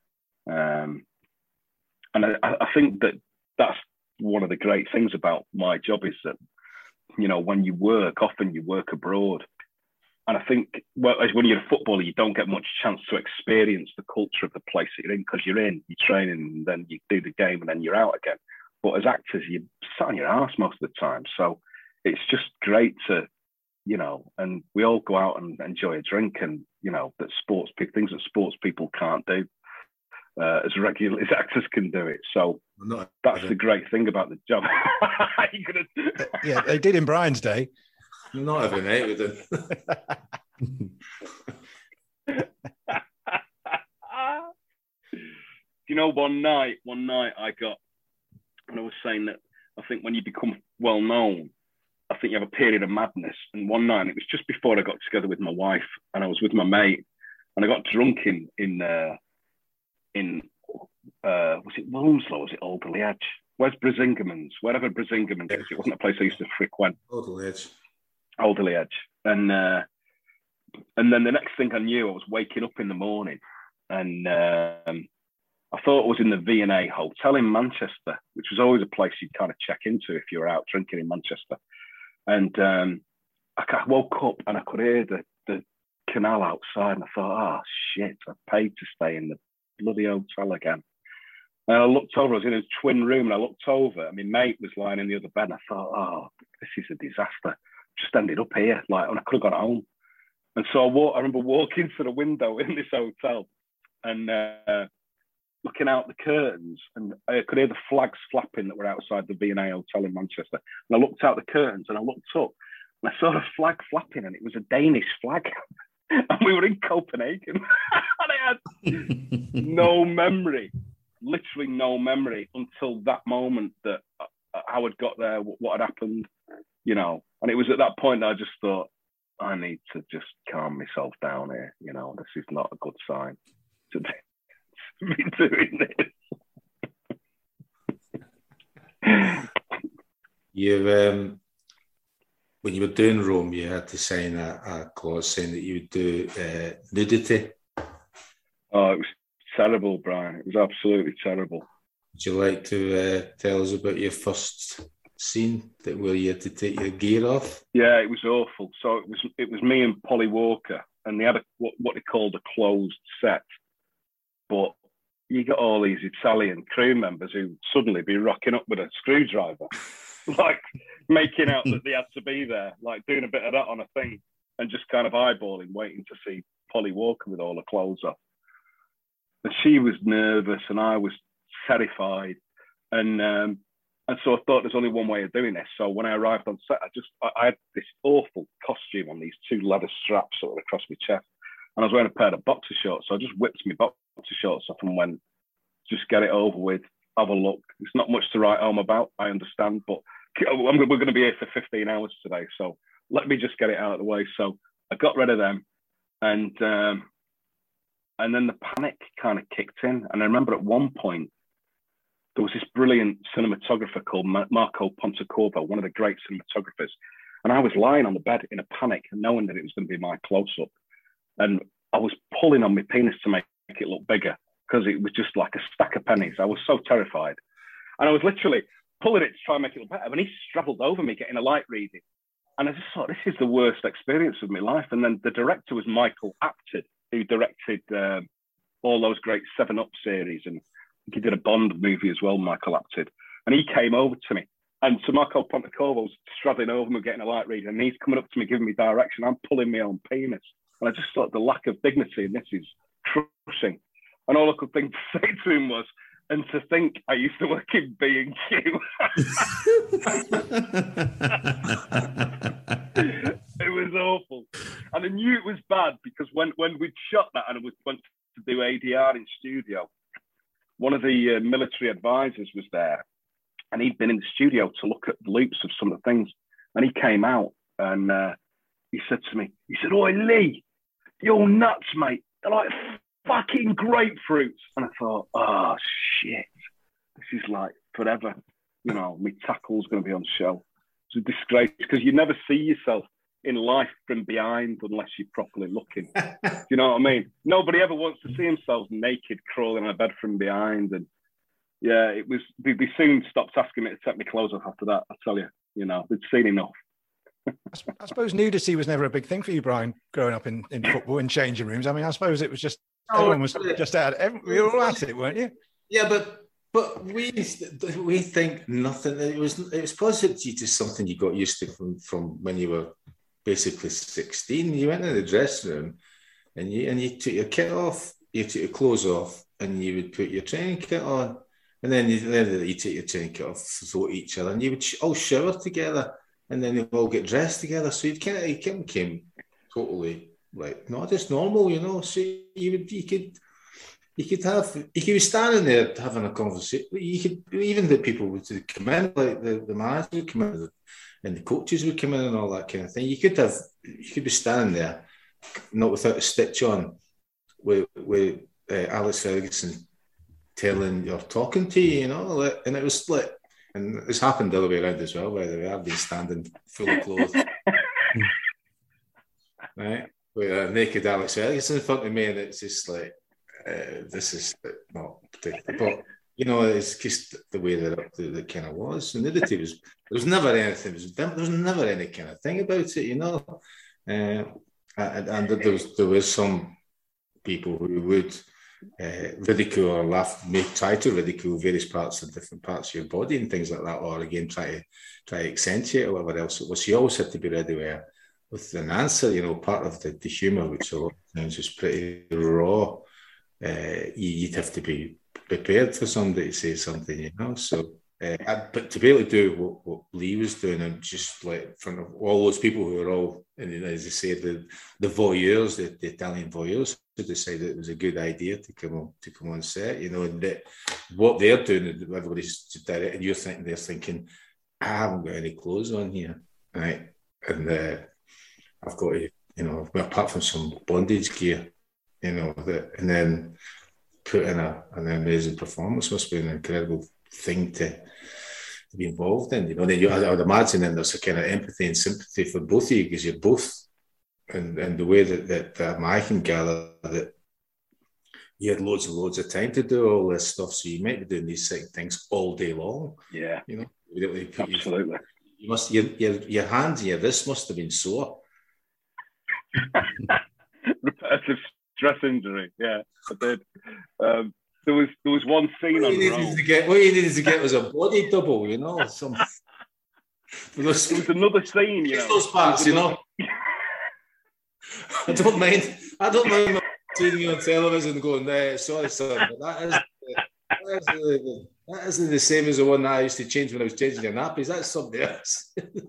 um, and I, I think that that's one of the great things about my job, is that, you know, when you work, often you work abroad. And I think, well, when you're a footballer, you don't get much chance to experience the culture of the place that you're in, because you're in, you train, and then you do the game, and then you're out again. But as actors, you're sat on your arse most of the time. So it's just great to, you know, and we all go out and enjoy a drink, and, you know, that sports people, things that sports people can't do uh, as regularly as actors can do it. So Not that's the great thing about the job. Yeah, they did in Brian's day. Not every night with them. You know, one night, one night I got, and I was saying that I think when you become well known, I think you have a period of madness. And one night, it was just before I got together with my wife, and I was with my mate, and I got drunk in in uh, in uh, was it Wilmslow? Was it Alderley Edge? Where's Brisingaman's? Wherever Brisingaman's is, it wasn't a place I used to frequent. Alderley Edge. Alderley Edge, and uh, and then the next thing I knew, I was waking up in the morning, and um, I thought it was in the V and A Hotel in Manchester, which was always a place you'd kind of check into if you were out drinking in Manchester. And um, I woke up and I could hear the, the canal outside, and I thought, oh, shit, I paid to stay in the bloody hotel again. And I looked over, I was in a twin room, and I looked over, and my mate was lying in the other bed, and I thought, oh, this is a disaster. Just ended up here, like, and I could have gone home. And so I, walk, I remember walking to the window in this hotel and uh, looking out the curtains, and I could hear the flags flapping that were outside the V and A Hotel in Manchester. And I looked out the curtains, and I looked up, and I saw a flag flapping, and it was a Danish flag. And we were in Copenhagen. And I had no memory, literally no memory until that moment that how I'd got there, what had happened, you know. And it was at that point that I just thought, I need to just calm myself down here. You know, this is not a good sign to be, to be doing this. You, um, when you were doing Rome, you had to sign a, a clause saying that you would do uh, nudity. Oh, it was terrible, Brian. It was absolutely terrible. Would you like to uh, tell us about your first scene that where you had to take your gear off? Yeah, it was awful. So it was it was me and Polly Walker, and they had a, what, what they called a closed set. But you got all these Italian crew members who suddenly be rocking up with a screwdriver, like making out that they had to be there, like doing a bit of that on a thing, and just kind of eyeballing, waiting to see Polly Walker with all her clothes off. And she was nervous, and I was terrified, and um, and so I thought there's only one way of doing this. So when I arrived on set, I just I, I had this awful costume on, these two leather straps sort of across my chest, and I was wearing a pair of boxer shorts. So I just whipped my boxer shorts off and went, just get it over with, have a look. There's not much to write home about, I understand, but I'm, we're going to be here for fifteen hours today, so let me just get it out of the way. So I got rid of them, and um, and then the panic kind of kicked in. And I remember at one point, there was this brilliant cinematographer called Marco Pontecorvo, one of the great cinematographers. And I was lying on the bed in a panic, knowing that it was going to be my close-up. And I was pulling on my penis to make it look bigger, because it was just like a stack of pennies. I was so terrified. And I was literally pulling it to try and make it look better. And he straddled over me, getting a light reading. And I just thought, this is the worst experience of my life. And then the director was Michael Apted, who directed um, all those great Seven Up series. And he did a Bond movie as well, Michael Apted. And he came over to me. And so Marco Pontecorvo was straddling over me, getting a light reading. And he's coming up to me, giving me direction. I'm pulling my own penis. And I just thought the lack of dignity in this is crushing. And all I could think to say to him was, and to think I used to work in B and Q. It was awful. And I knew it was bad because when, when we'd shot that and I went to do A D R in studio, one of the uh, military advisors was there, and he'd been in the studio to look at the loops of some of the things. And he came out and uh, he said to me, he said, "Oi, Lee, you're nuts, mate. They're like fucking grapefruits." And I thought, oh, shit. This is like forever. You know, my tackle's going to be on show. It's a disgrace because you never see yourself in life from behind unless you're properly looking. Do you know what I mean? Nobody ever wants to see themselves naked crawling on a bed from behind. And yeah, it was, they, they soon stopped asking me to take my clothes off after that, I tell you. You know, they'd seen enough. I suppose nudity was never a big thing for you, Brian, growing up in, in football, in changing rooms. I mean, I suppose it was just, oh, everyone was just at it. We were all at it, weren't you? Yeah, but but we we think nothing. It was it was possibly just something you got used to from, from when you were basically sixteen. You went in the dressing room and you and you took your kit off, you took your clothes off, and you would put your training kit on, and then you, then you take your training kit off, so each other, and you would all shower together. And then they all get dressed together. So you kind of, you kind of came totally like not just normal, you know. So you would, you could, you could have, you could be standing there having a conversation. You could even the people would come in, like the the manager would come in, and the coaches would come in and all that kind of thing. You could have, you could be standing there, not without a stitch on, with with uh, Alex Ferguson telling or talking to you, you know, like, and it was like, and it's happened the other way around as well. By the way, I've been standing full of clothes, right, with a naked Alex Ferguson in front of me, and it's just like, uh, this is not particular, but you know, it's just the way that it, it kind of was. And nudity was, there was never anything, there was, there was never any kind of thing about it, you know, uh, and, and there was there was some people who would. Uh, ridicule or laugh, make try to ridicule various parts of different parts of your body and things like that, or again try to try to accentuate or whatever else it was. So you always had to be ready with, with an answer. You know, part of the, the humour, which a lot of times was pretty raw. Uh, you'd have to be prepared for somebody to say something, you know. So, uh, I, but to be able to do what, what Lee was doing, and just like in front of all those people who were all, and as I say, the the voyeurs, the, the Italian voyeurs, to decide that it was a good idea to come on to come on set, you know, and that what they're doing, everybody's direct, and you're thinking they're thinking, I haven't got any clothes on here, right? And uh, I've got to, you know, apart from some bondage gear, you know, that, and then put in a, an amazing performance must be an incredible thing to, to be involved in, you know. Then you, I would imagine then there's a kind of empathy and sympathy for both of you because you're both. And, and the way that, that um, I can gather that you had loads and loads of time to do all this stuff, so you might be doing these certain things all day long. Yeah, you know, really absolutely. You, you must your, your your hands and your wrists must have been sore. Repetitive stress injury. Yeah, I did. Um, there was there was one scene what on you Rome. To get, what you needed to get was a body double, you know. Some. Those, there was another scene, you know. Those parts, you know. I don't mind. I don't mind seeing you on television going, eh, sorry, son, but that is, that, is the, that isn't the same as the one that I used to change when I was changing your nappies. That's something else.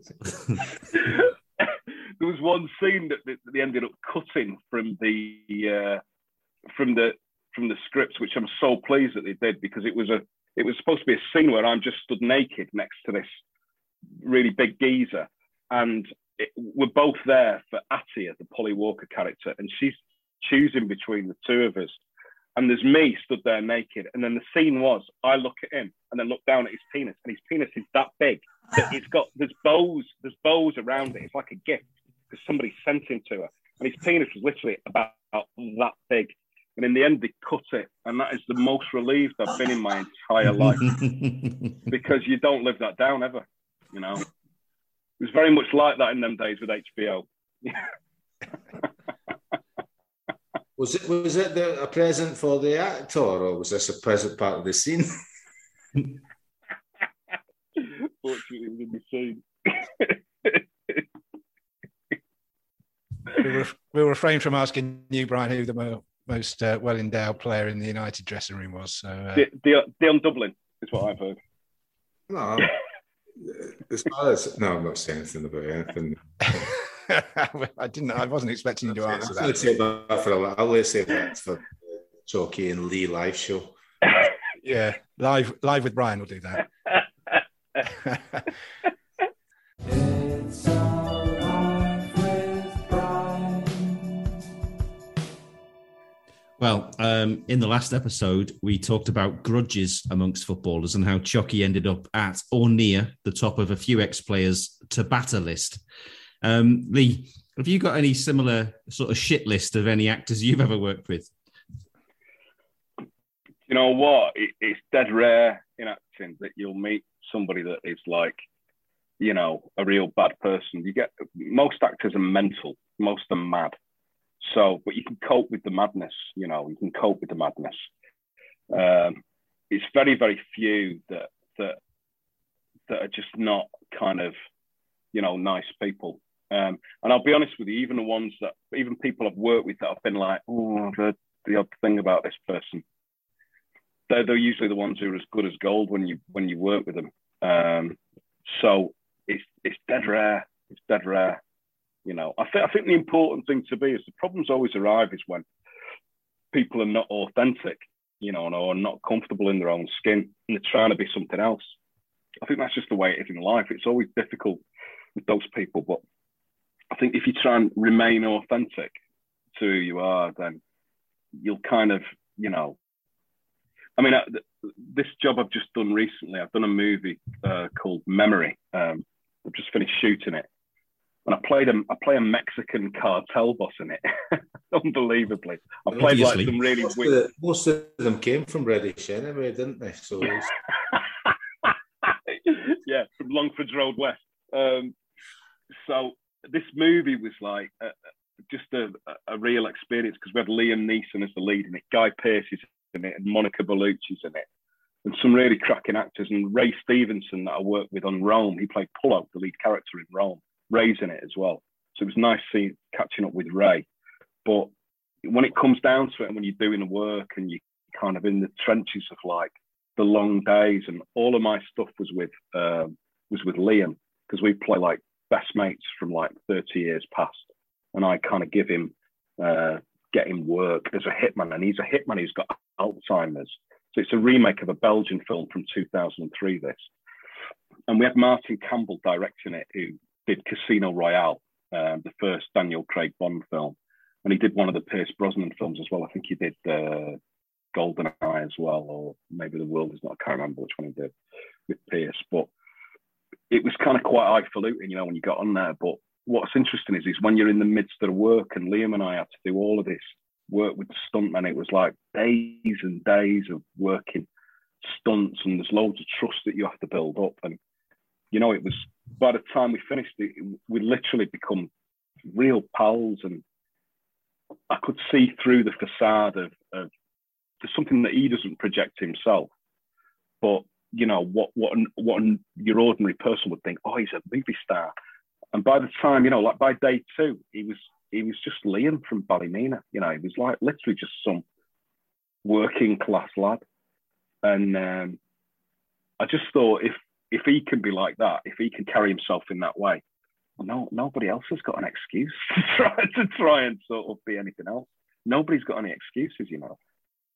There was one scene that, that they ended up cutting from the uh, from the from the scripts, which I'm so pleased that they did, because it was a it was supposed to be a scene where I'm just stood naked next to this really big geezer, and It, we're both there for Atia, the Polly Walker character, and she's choosing between the two of us. And there's me stood there naked. And then the scene was, I look at him and then look down at his penis, and his penis is that big that it's got, there's bows, there's bows around it. It's like a gift because somebody sent him to her. And his penis was literally about that big. And in the end, they cut it. And that is the most relieved I've been in my entire life because you don't live that down ever, you know. It was very much like that in them days with H B O. was it was it the, a present for the actor, or was this a present part of the scene? Fortunately, it was in the scene. we'll, ref- we'll refrain from asking you, Brian, who the mo- most uh, well-endowed player in the United dressing room was. So, uh... Dion Dublin is what I've heard. No. As far as no, I'm not saying anything about anything. I didn't. I wasn't expecting you to answer that. I'll save that for a, I'll save that for the Chalky and Lee live show. Yeah, live, live with Brian. We'll do that. It's all right with Brian. Well, um, in the last episode, we talked about grudges amongst footballers and how Chucky ended up at or near the top of a few ex-players to batter list. Um, Lee, have you got any similar sort of shit list of any actors you've ever worked with? You know what? It, it's dead rare in acting that you'll meet somebody that is like, you know, a real bad person. You get most actors are mental, most are mad. So, but you can cope with the madness, you know, you can cope with the madness. Um, it's very, very few that that that are just not kind of, you know, nice people. Um, and I'll be honest with you, even the ones that, even people I've worked with that have been like, oh, I've heard the odd thing about this person. They're, they're usually the ones who are as good as gold when you when you work with them. Um, so it's it's dead rare. It's dead rare. You know, I think I think the important thing to be is the problems always arrive is when people are not authentic, you know, or not comfortable in their own skin and they're trying to be something else. I think that's just the way it is in life. It's always difficult with those people, but I think if you try and remain authentic to who you are, then you'll kind of, you know, I mean, this job I've just done recently, I've done a movie uh, called Memory. Um, I've just finished shooting it. And I played a, I play a Mexican cartel boss in it, unbelievably. I played Obviously. like some really most, weird... of the, most of them came from British anyway, didn't they? So yeah, from Longford's Road West. Um, so this movie was like uh, just a, a real experience because we had Liam Neeson as the lead in it, Guy Pearce is in it, and Monica Bellucci's in it, and some really cracking actors. And Ray Stevenson that I worked with on Rome, he played Pullo, the lead character in Rome. Ray's in it as well. So it was nice seeing catching up with Ray. But when it comes down to it, and when you're doing the work and you're kind of in the trenches of like the long days, and all of my stuff was with um, was with Liam, because we play like best mates from like thirty years past, and I kind of give him uh, get him work as a hitman, and he's a hitman who's got Alzheimer's. So it's a remake of a Belgian film from two thousand three. This, and we had Martin Campbell directing it, who did Casino Royale, uh, the first Daniel Craig Bond film. And he did one of the Pierce Brosnan films as well. I think he did uh, GoldenEye as well, or maybe The World Is Not, I can't remember which one he did with Pierce. But it was kind of quite highfalutin, you know, when you got on there. But what's interesting is, is when you're in the midst of the work, and Liam and I had to do all of this work with the stuntmen, it was like days and days of working stunts, and there's loads of trust that you have to build up. And you know, it was, by the time we finished it, we literally become real pals, and I could see through the facade of, of there's something that he doesn't project himself, but you know what what what your ordinary person would think. Oh, he's a movie star, and by the time, you know, like by day two, he was he was just Liam from Ballymena. You know, he was like literally just some working class lad, and um, I just thought if. If he can be like that, if he can carry himself in that way, no, nobody else has got an excuse to try to try and sort of be anything else. Nobody's got any excuses, you know.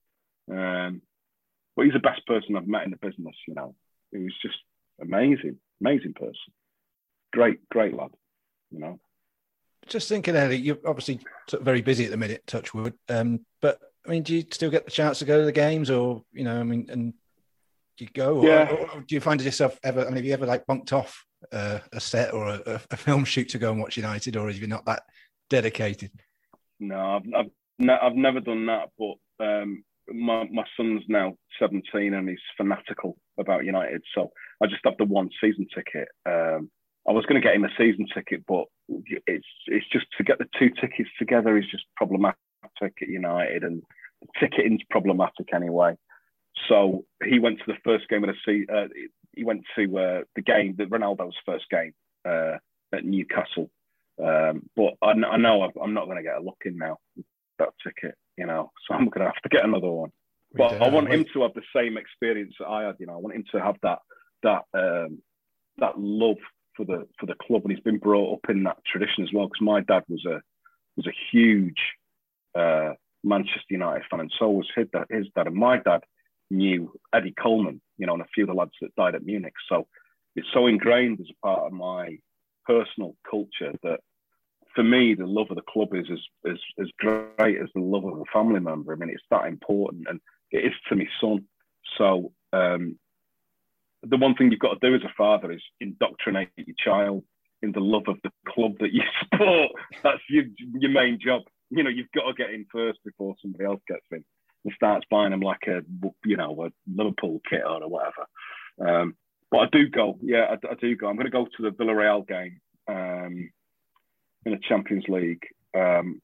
Um, but he's the best person I've met in the business, you know. He was just amazing, amazing person. Great, great lad, you know. Just thinking, Eddie, you're obviously sort of very busy at the minute, touch wood. Um, but I mean, do you still get the chance to go to the games, or you know, I mean, and you go, or, yeah. or, or do you find yourself ever? I mean, have you ever like bunked off uh, a set or a, a film shoot to go and watch United, or are you not that dedicated? No, I've I've, ne- I've never done that. But um, my my son's now seventeen and he's fanatical about United, so I just have the one season ticket. Um, I was going to get him a season ticket, but it's it's just to get the two tickets together is just problematic at United, and the ticketing's problematic anyway. So he went to the first game of the season. Uh, he went to uh, the game, the Ronaldo's first game uh, at Newcastle. Um, but I, I know I've, I'm not going to get a look in now with that ticket, you know. So I'm going to have to get another one. But I want him to have the same experience that I had. You know, I want him to have that that um, that love for the for the club, and he's been brought up in that tradition as well. Because my dad was a was a huge uh, Manchester United fan, and so was his dad. His dad and my dad knew Eddie Coleman, you know, and a few of the lads that died at Munich. So it's so ingrained as a part of my personal culture that for me, the love of the club is as, as, as great as the love of a family member. I mean, it's that important, and it is to my son. So um, the one thing you've got to do as a father is indoctrinate your child in the love of the club that you support. That's your, your main job. You know, you've got to get in first before somebody else gets in and starts buying them like a, you know, a Liverpool kit or whatever. Um, but I do go, yeah, I, I do go. I'm going to go to the Villarreal game um, in the Champions League. Um,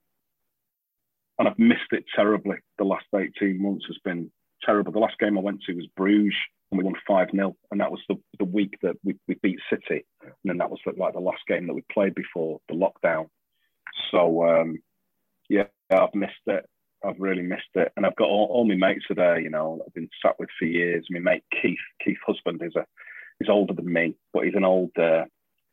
and I've missed it terribly. The last eighteen months has been terrible. The last game I went to was Bruges, and we won five nil. And that was the, the week that we, we beat City. And then that was like the last game that we played before the lockdown. So, um, yeah, I've missed it. I've really missed it. And I've got all, all my mates are there, you know, I've been sat with for years. My mate Keith, Keith husband is a, he's older than me, but he's an old, uh,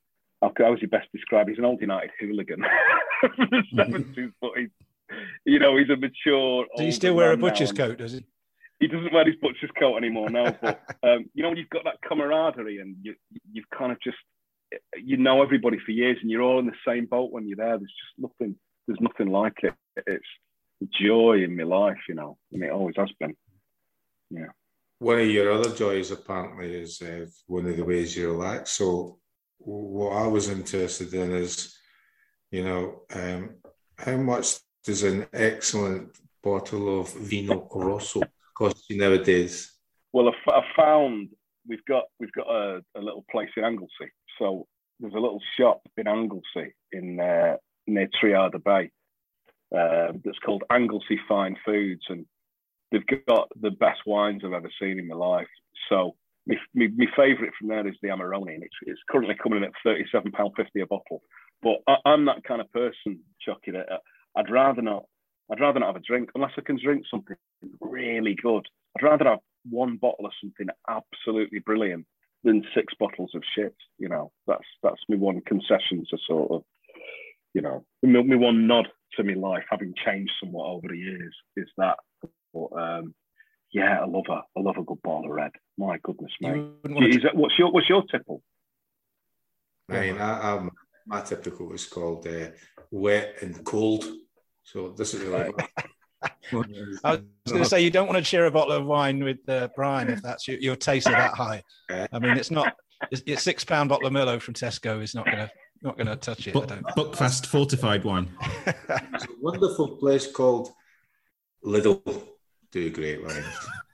how, how was he best described? He's an old United hooligan from the seventies, but he's, you know, he's a mature. Does he still wear a butcher's now. coat? Does he? He doesn't wear his butcher's coat anymore now, but um, you know, when you've got that camaraderie and you, you've kind of just, you know, everybody for years, and you're all in the same boat when you're there. There's just nothing. There's nothing like it. It's joy in my life, you know, and it always has been. Yeah. One of your other joys, apparently, is uh, one of the ways you relax. So, what I was interested in is, you know, um, how much does an excellent bottle of Vino Rosso cost you nowadays? Well, I, I found we've got we've got a, a little place in Anglesey. So there's a little shop in Anglesey in uh, near Triada Bay uh, that's called Anglesey Fine Foods, and they've got the best wines I've ever seen in my life. So my, my, my favourite from there is the Amarone, and it's, it's currently coming in at thirty-seven pounds fifty a bottle. But I, I'm that kind of person, Chucky, that I'd rather not. I'd rather not have a drink unless I can drink something really good. I'd rather have one bottle of something absolutely brilliant than six bottles of shit. You know, that's that's my one concession to sort of, you know, my, my one nod to my life, having changed somewhat over the years, is that. But um, yeah, I love a I love a good bottle of red. My goodness, mate. Is that, what's your what's your tipple? I mean, I, I'm, my typical is called uh, wet and cold. So this is like. I was going to say, you don't want to share a bottle of wine with uh, Brian if that's your, your taste are that high. I mean, it's not. It's, it's six pound bottle of Merlot from Tesco is not going to not going to touch it. Book, I don't. Buckfast fortified wine. There's a wonderful place called Lidl. Do great wine.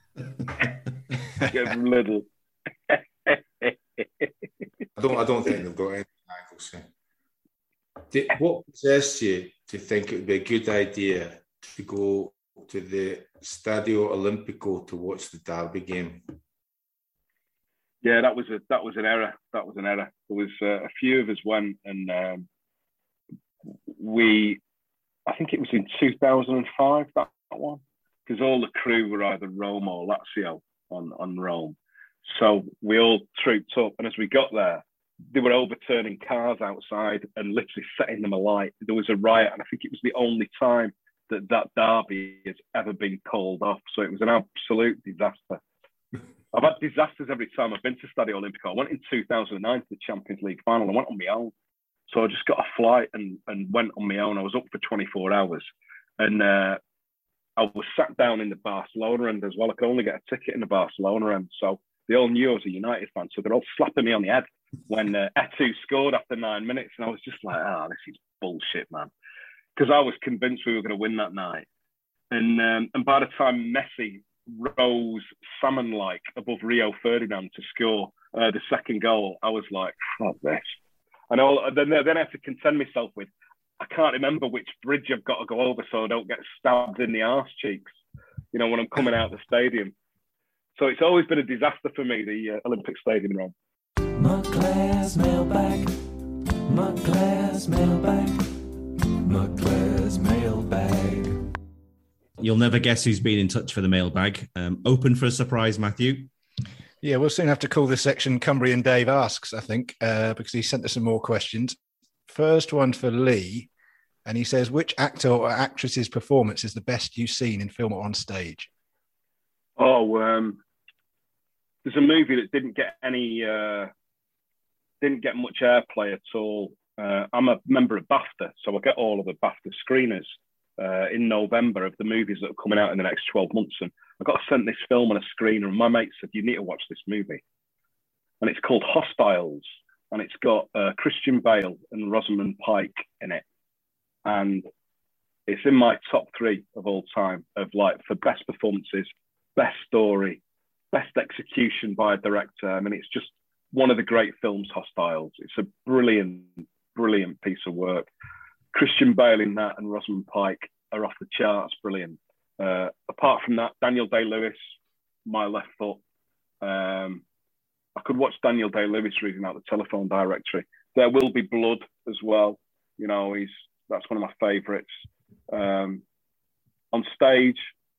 Lidl. I don't. I don't think they've got any Anglesey. What possessed you to think it would be a good idea to go to the Stadio Olimpico to watch the Derby game? Yeah, that was a that was an error. That was an error. There was uh, a few of us went, and um, we, I think it was in two thousand five, that one, because all the crew were either Rome or Lazio on on Rome. So we all trooped up, and as we got there, they were overturning cars outside and literally setting them alight. There was a riot, and I think it was the only time that that derby has ever been called off. So it was an absolute disaster. I've had disasters every time I've been to Stadio Olimpico. I went in two thousand nine to the Champions League final. I went on my own. So I just got a flight and, and went on my own. I was up for twenty-four hours. And uh, I was sat down in the Barcelona end as well. I could only get a ticket in the Barcelona end. So they all knew I was a United fan. So they're all slapping me on the head when uh, Eto'o scored after nine minutes. And I was just like, ah, oh, this is bullshit, man. Because I was convinced we were going to win that night. And um, and by the time Messi rose salmon-like above Rio Ferdinand to score uh, the second goal, I was like, fuck this. And all, then, then I have to contend myself with, I can't remember which bridge I've got to go over so I don't get stabbed in the arse cheeks, you know, when I'm coming out of the stadium. So it's always been a disaster for me, the uh, Olympic Stadium in Rome. Moncler's mailbag, Moncler's mailbag, Moncler's mailbag. You'll never guess who's been in touch for the mailbag. Um, open for a surprise, Matthew. Yeah, we'll soon have to call this section Cumbrian Dave Asks, I think, uh, because he sent us some more questions. First one for Lee, and he says, which actor or actress's performance is the best you've seen in film or on stage? Oh, um, there's a movie that didn't get any, uh, didn't get much airplay at all. Uh, I'm a member of BAFTA, so I get all of the BAFTA screeners uh, in November of the movies that are coming out in the next twelve months. And I got sent this film on a screener, and my mate said, you need to watch this movie. And it's called Hostiles, and it's got uh, Christian Bale and Rosamund Pike in it. And it's in my top three of all time of like for best performances, best story, best execution by a director. I mean, it's just one of the great films, Hostiles. It's a brilliant, brilliant piece of work. Christian Bale in that and Rosamund Pike are off the charts, brilliant. Uh, apart from that, Daniel Day-Lewis, My Left Foot. Um, I could watch Daniel Day-Lewis reading out the telephone directory. There Will Be Blood as well. You know, he's that's one of my favourites. Um, on stage,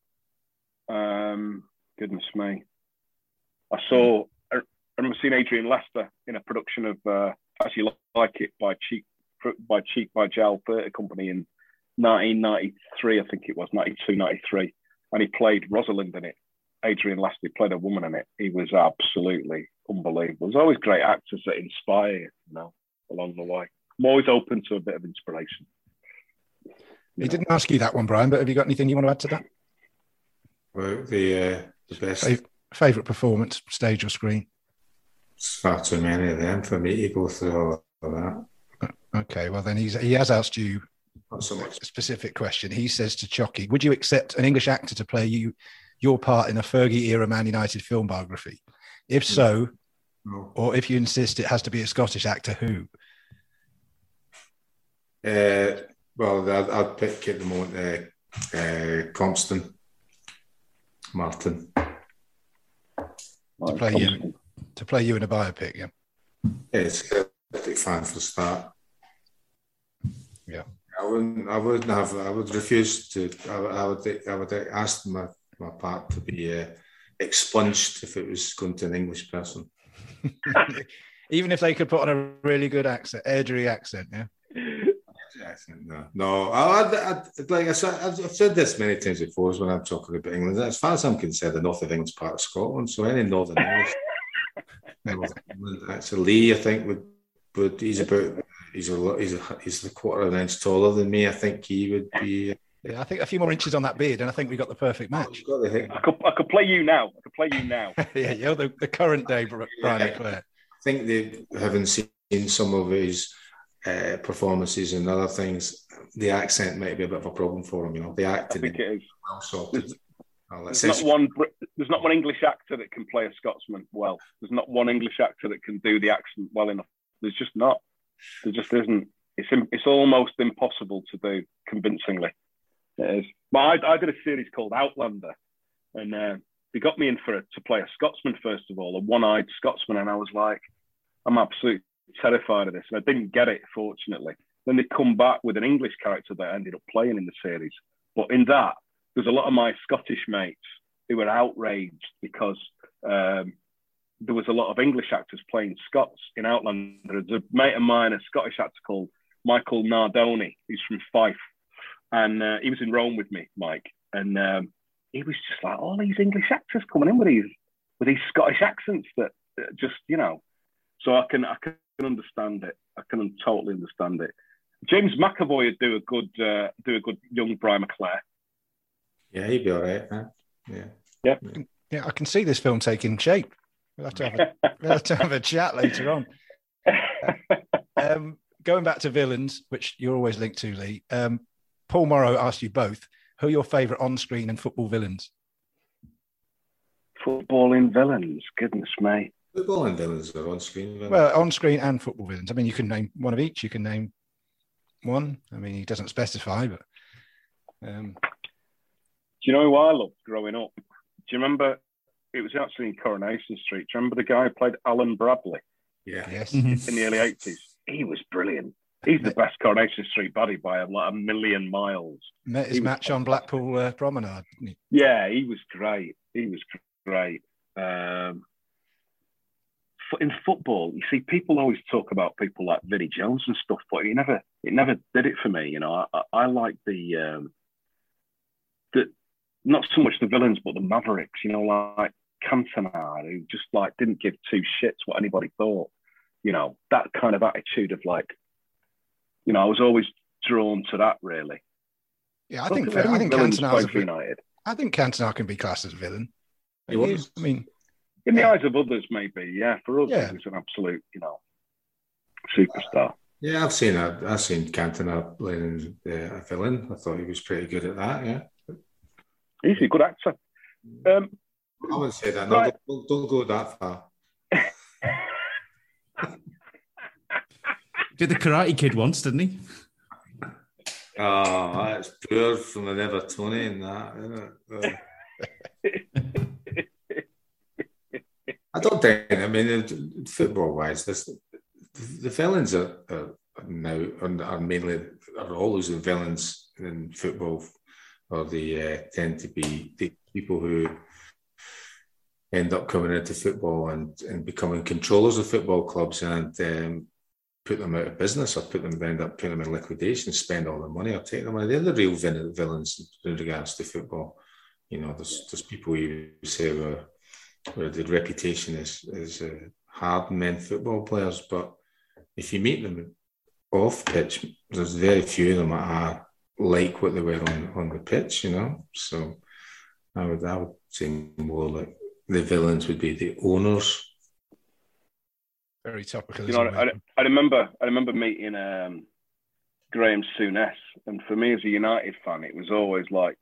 um, goodness me. I saw, I remember seeing Adrian Lester in a production of uh, Actually Like It by Cheek by Cheek by Jowl Theatre Company in nineteen ninety-three, I think it was, ninety-two, ninety-three. And he played Rosalind in it. Adrian Lasty played a woman in it. He was absolutely unbelievable. There's always great actors that inspire you, you know, along the way. I'm always open to a bit of inspiration. He didn't ask you that one, Brian, but have you got anything you want to add to that? Well, the, uh, the best... Fav- favourite performance, stage or screen? It's far too many of them for me to go through all of that. Okay, well then he's, he has asked you Not so much. a specific question. He says to Chucky, would you accept an English actor to play you your part in a Fergie-era Man United film biography? If so, no. Or if you insist it has to be a Scottish actor, who? Uh, well, I'd, I'd pick at the moment uh, uh, Compston Martin. To play you, to play you in a biopic, yeah. Yeah, it's a big fan for the start. Yeah, I wouldn't. I wouldn't have. I would refuse to. I, I would. I would ask my my part to be uh, expunged if it was going to an English person. Even if they could put on a really good accent, airy accent, yeah. Accent, no, no. I, I, I, like I said, I've, I've said this many times before when I'm talking about England. As far as I'm concerned, the north of England's part of Scotland, so any Northern English, England, actually, Lee, I think would, would he's about he's a he's a he's a quarter of an inch taller than me. I think he would be. Yeah, I think a few more inches on that beard, and I think we got the perfect match. Oh, got the I could I could play you now. I could play you now. yeah, you're the, the current day Brian yeah, Leclerc. I think they haven't seen some of his uh, performances and other things. The accent might be a bit of a problem for him. You know, the acting. I think it is. Well sorted. There's, oh, there's not one. There's not one English actor that can play a Scotsman well. There's not one English actor that can do the accent well enough. There's just not. There just isn't. It's it's almost impossible to do convincingly. It is. But I, I did a series called Outlander, and uh, they got me in for a, to play a Scotsman first of all, a one-eyed Scotsman, and I was like, I'm absolutely terrified of this, and I didn't get it, fortunately. Then they come back with an English character that I ended up playing in the series. But in that, there's a lot of my Scottish mates who were outraged because um, there was a lot of English actors playing Scots in Outlander. There's a mate of mine, a Scottish actor called Michael Nardoni, who's from Fife. And uh, he was in Rome with me, Mike. And um, he was just like, all these English actors coming in with these with these Scottish accents that, that just, you know. So I can I can understand it. I can totally understand it. James McAvoy would do a good uh, do a good young Brian McClare. Yeah, he'd be all right. Huh? Yeah. Yeah. Yeah, I can see this film taking shape. We'll have to have a, we'll have, to have a chat later on. Um, going back to villains, which you're always linked to, Lee. Um, Paul Morrow asked you both, who are your favourite on-screen and football villains? Footballing villains, goodness me. Footballing villains are on-screen villains. Well, on-screen and football villains. I mean, you can name one of each. You can name one. I mean, he doesn't specify, but... Um... Do you know who I loved growing up? Do you remember, it was actually in Coronation Street. Do you remember the guy who played Alan Bradley? Yeah. Yes. In the early eighties. He was brilliant. He's the best Coronation Street baddie by like a million miles. Met his match on Blackpool uh, Promenade, didn't he? Yeah, he was great. He was great. Um, in football, you see, people always talk about people like Vinnie Jones and stuff, but he never, it never did it for me. You know, I, I like the, um, the, not so much the villains, but the Mavericks. You know, like Cantona, who just like didn't give two shits what anybody thought. You know, that kind of attitude of like. You know, I was always drawn to that, really. Yeah, I think I think Cantona's a United. I think Cantona can be classed as a villain. He was. I mean, in the eyes of others, maybe. Yeah, for us, yeah. He was an absolute, you know, superstar. Yeah, I've seen a, I've seen Cantona playing uh, a villain. I thought he was pretty good at that. Yeah, he's a good actor. Um, I wouldn't say that. No, right. don't, don't go that far. Did the Karate Kid once, didn't he? Oh, that's poor from an Evertonian, that, isn't it? Uh, I don't think, I mean, football-wise, this, the villains are, are now are mainly, are always the villains in football, or they uh, tend to be the people who end up coming into football and, and becoming controllers of football clubs. And um, put them out of business or put them end up putting them in liquidation, spend all the money or take them away. They're the real villains in regards to football. You know, there's there's people you say where, where the reputation is is uh, hard men football players, but if you meet them off pitch, there's very few of them that are like what they were on, on the pitch. You know, so I would I would say more like the villains would be the owners. Very topical. You know, I, I remember I remember meeting um, Graham Souness, and for me as a United fan, it was always like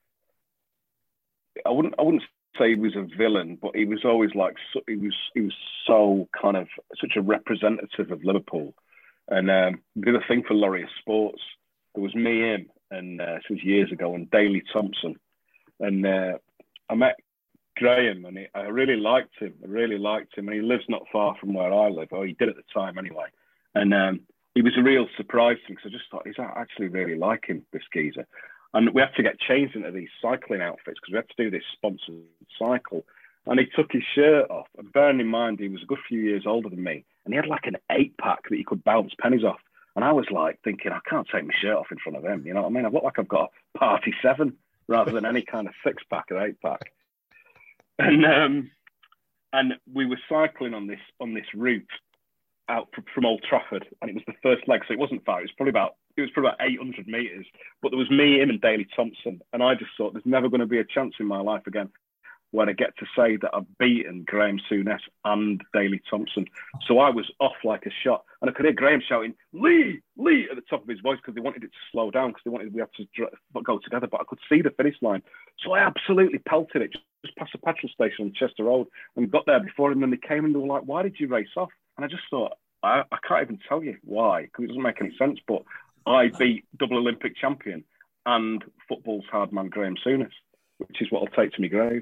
I wouldn't I wouldn't say he was a villain, but he was always like he was he was so kind of such a representative of Liverpool. And um, the other thing for Laureate Sports, there was me, him, and uh, this was years ago, and Daley Thompson, and uh, I met Graham, and he, I really liked him. I really liked him, and he lives not far from where I live, or he did at the time anyway. And um, he was a real surprise to me because I just thought, he's actually really like him, this geezer. And we had to get changed into these cycling outfits because we had to do this sponsored cycle. And he took his shirt off. And bearing in mind, he was a good few years older than me, and he had like an eight pack that you could bounce pennies off. And I was like thinking, I can't take my shirt off in front of him. You know what I mean? I look like I've got a party seven rather than any kind of six pack or eight pack. And um, and we were cycling on this on this route out from Old Trafford, and it was the first leg, so it wasn't far. It was probably about it was probably about eight hundred meters. But there was me, him, and Daley Thompson, and I just thought there's never going to be a chance in my life again where I get to say that I've beaten Graham Souness and Daley Thompson. So I was off like a shot, and I could hear Graham shouting "Lee, Lee" at the top of his voice because they wanted it to slow down because they wanted we had to go together. But I could see the finish line, so I absolutely pelted it just past the petrol station on Chester Road, and got there before him. And they came and they were like, "Why did you race off?" And I just thought, I, I can't even tell you why because it doesn't make any sense. But I beat double Olympic champion and football's hard man Graham Souness, which is what I'll take to my grave.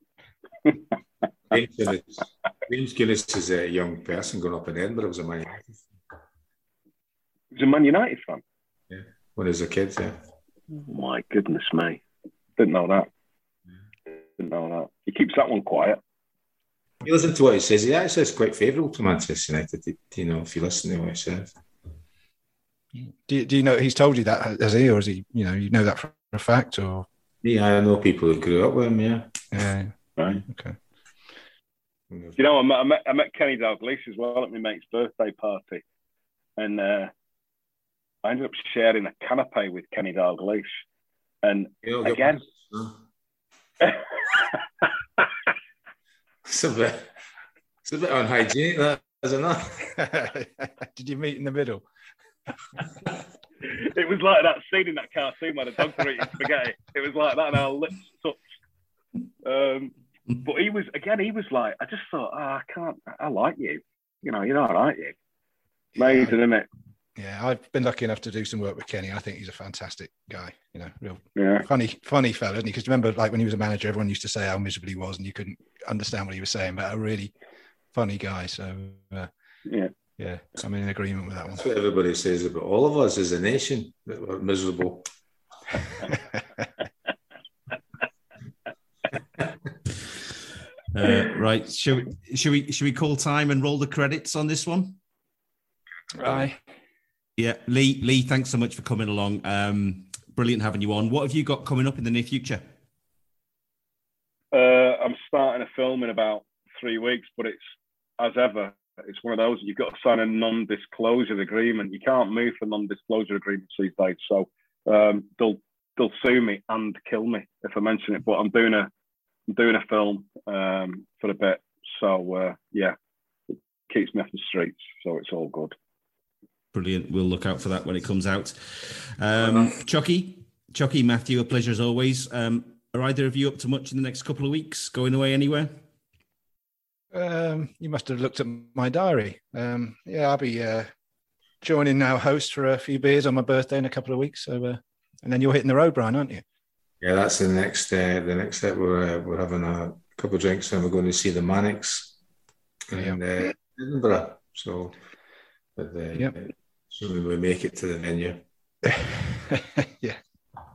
James Gillis is a young person growing up in Edinburgh. Was a Man United fan. He was a Man United fan? Yeah, when he was a kid, yeah. Oh, my goodness me. Didn't know that. Yeah. Didn't know that. He keeps that one quiet. You listen to what he says. He actually is quite favourable to Manchester United, do you know, if you listen to what he says. Do you, do you know he's told you that, has he, or is he, you know, you know that for a fact, or? Yeah, I know people who grew up with him, yeah. Yeah. Right. Okay. You know, I met, I met, I met Kenny Dalglish as well at my mate's birthday party. And uh, I ended up sharing a canapé with Kenny Dalglish. And You'll again... It's a bit, it's a bit unhygienic, that, isn't it? Did you meet in the middle? It was like that scene in that cartoon where the dogs are eating spaghetti. It was like that, and our lips touched. Um, but he was, again, he was like, I just thought, oh, I can't, I like you. You know, you're all right, you. Amazing, isn't it? Yeah, I've been lucky enough to do some work with Kenny. I think he's a fantastic guy. You know, real yeah. funny, funny fella, isn't he? Because remember, like when he was a manager, everyone used to say how miserable he was, and you couldn't understand what he was saying. But a really funny guy. So uh, yeah, yeah, I'm in agreement with that one. That's what everybody says about all of us as a nation, that we're miserable. uh, right, should we, should we should we call time and roll the credits on this one? Aye. Yeah, Lee, Lee, thanks so much for coming along. Um, brilliant having you on. What have you got coming up in the near future? Uh, I'm starting a film in about three weeks, but it's, as ever, it's one of those, you've got to sign a non-disclosure agreement. You can't move for non-disclosure agreements these days. So um, they'll they'll sue me and kill me if I mention it. But I'm doing a I'm doing a film um, for a bit. So, uh, yeah, it keeps me off the streets. So it's all good. Brilliant. We'll look out for that when it comes out. Um, Chucky, Chucky, Matthew, a pleasure as always. Um, are either of you up to much in the next couple of weeks? Going away anywhere? Um, you must have looked at my diary. Um, yeah, I'll be uh, joining our host for a few beers on my birthday in a couple of weeks. So, uh, and then you're hitting the road, Brian, aren't you? Yeah, that's the next. Uh, the next step. We're uh, we're having a couple of drinks and we're going to see the Manics in uh, Edinburgh. So, but uh, yep. Assuming we make it to the venue. Yeah.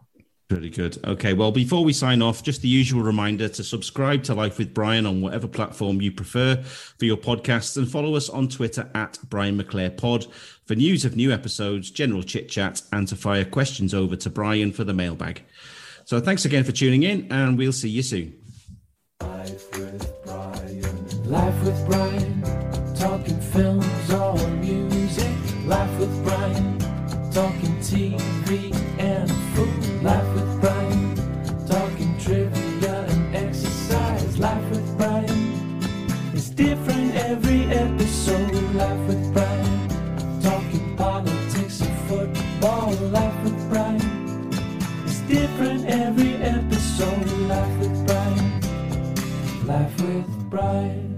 Really good. Okay, well, before we sign off, just the usual reminder to subscribe to Life with Brian on whatever platform you prefer for your podcasts, and follow us on Twitter at Brian McClare Pod for news of new episodes, general chit chat, and to fire questions over to Brian for the mailbag. So thanks again for tuning in, and we'll see you soon. Life with Brian. Life with Brian. Talking films or music. Life with Brian. Talking T V and food. Life with Brian. Talking trivia and exercise. Life with Brian. It's different every episode. Life with Brian. Talking politics and football. Life with Brian. It's different every episode. Life with Brian. Life with Brian.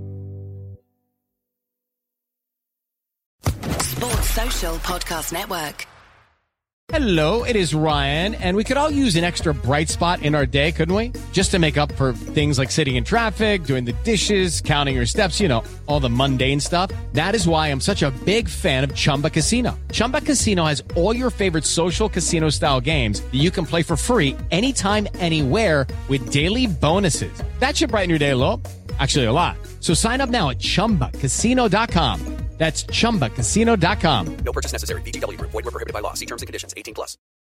Sports Social Podcast Network. Hello, it is Ryan, and we could all use an extra bright spot in our day, couldn't we? Just to make up for things like sitting in traffic, doing the dishes, counting your steps, you know, all the mundane stuff. That is why I'm such a big fan of Chumba Casino. Chumba Casino has all your favorite social casino-style games that you can play for free anytime, anywhere with daily bonuses. That should brighten your day a little. Actually, a lot. So sign up now at chumba casino dot com. That's chumba casino dot com. No purchase necessary. V G W Group. Void where prohibited by law. See terms and conditions. eighteen plus.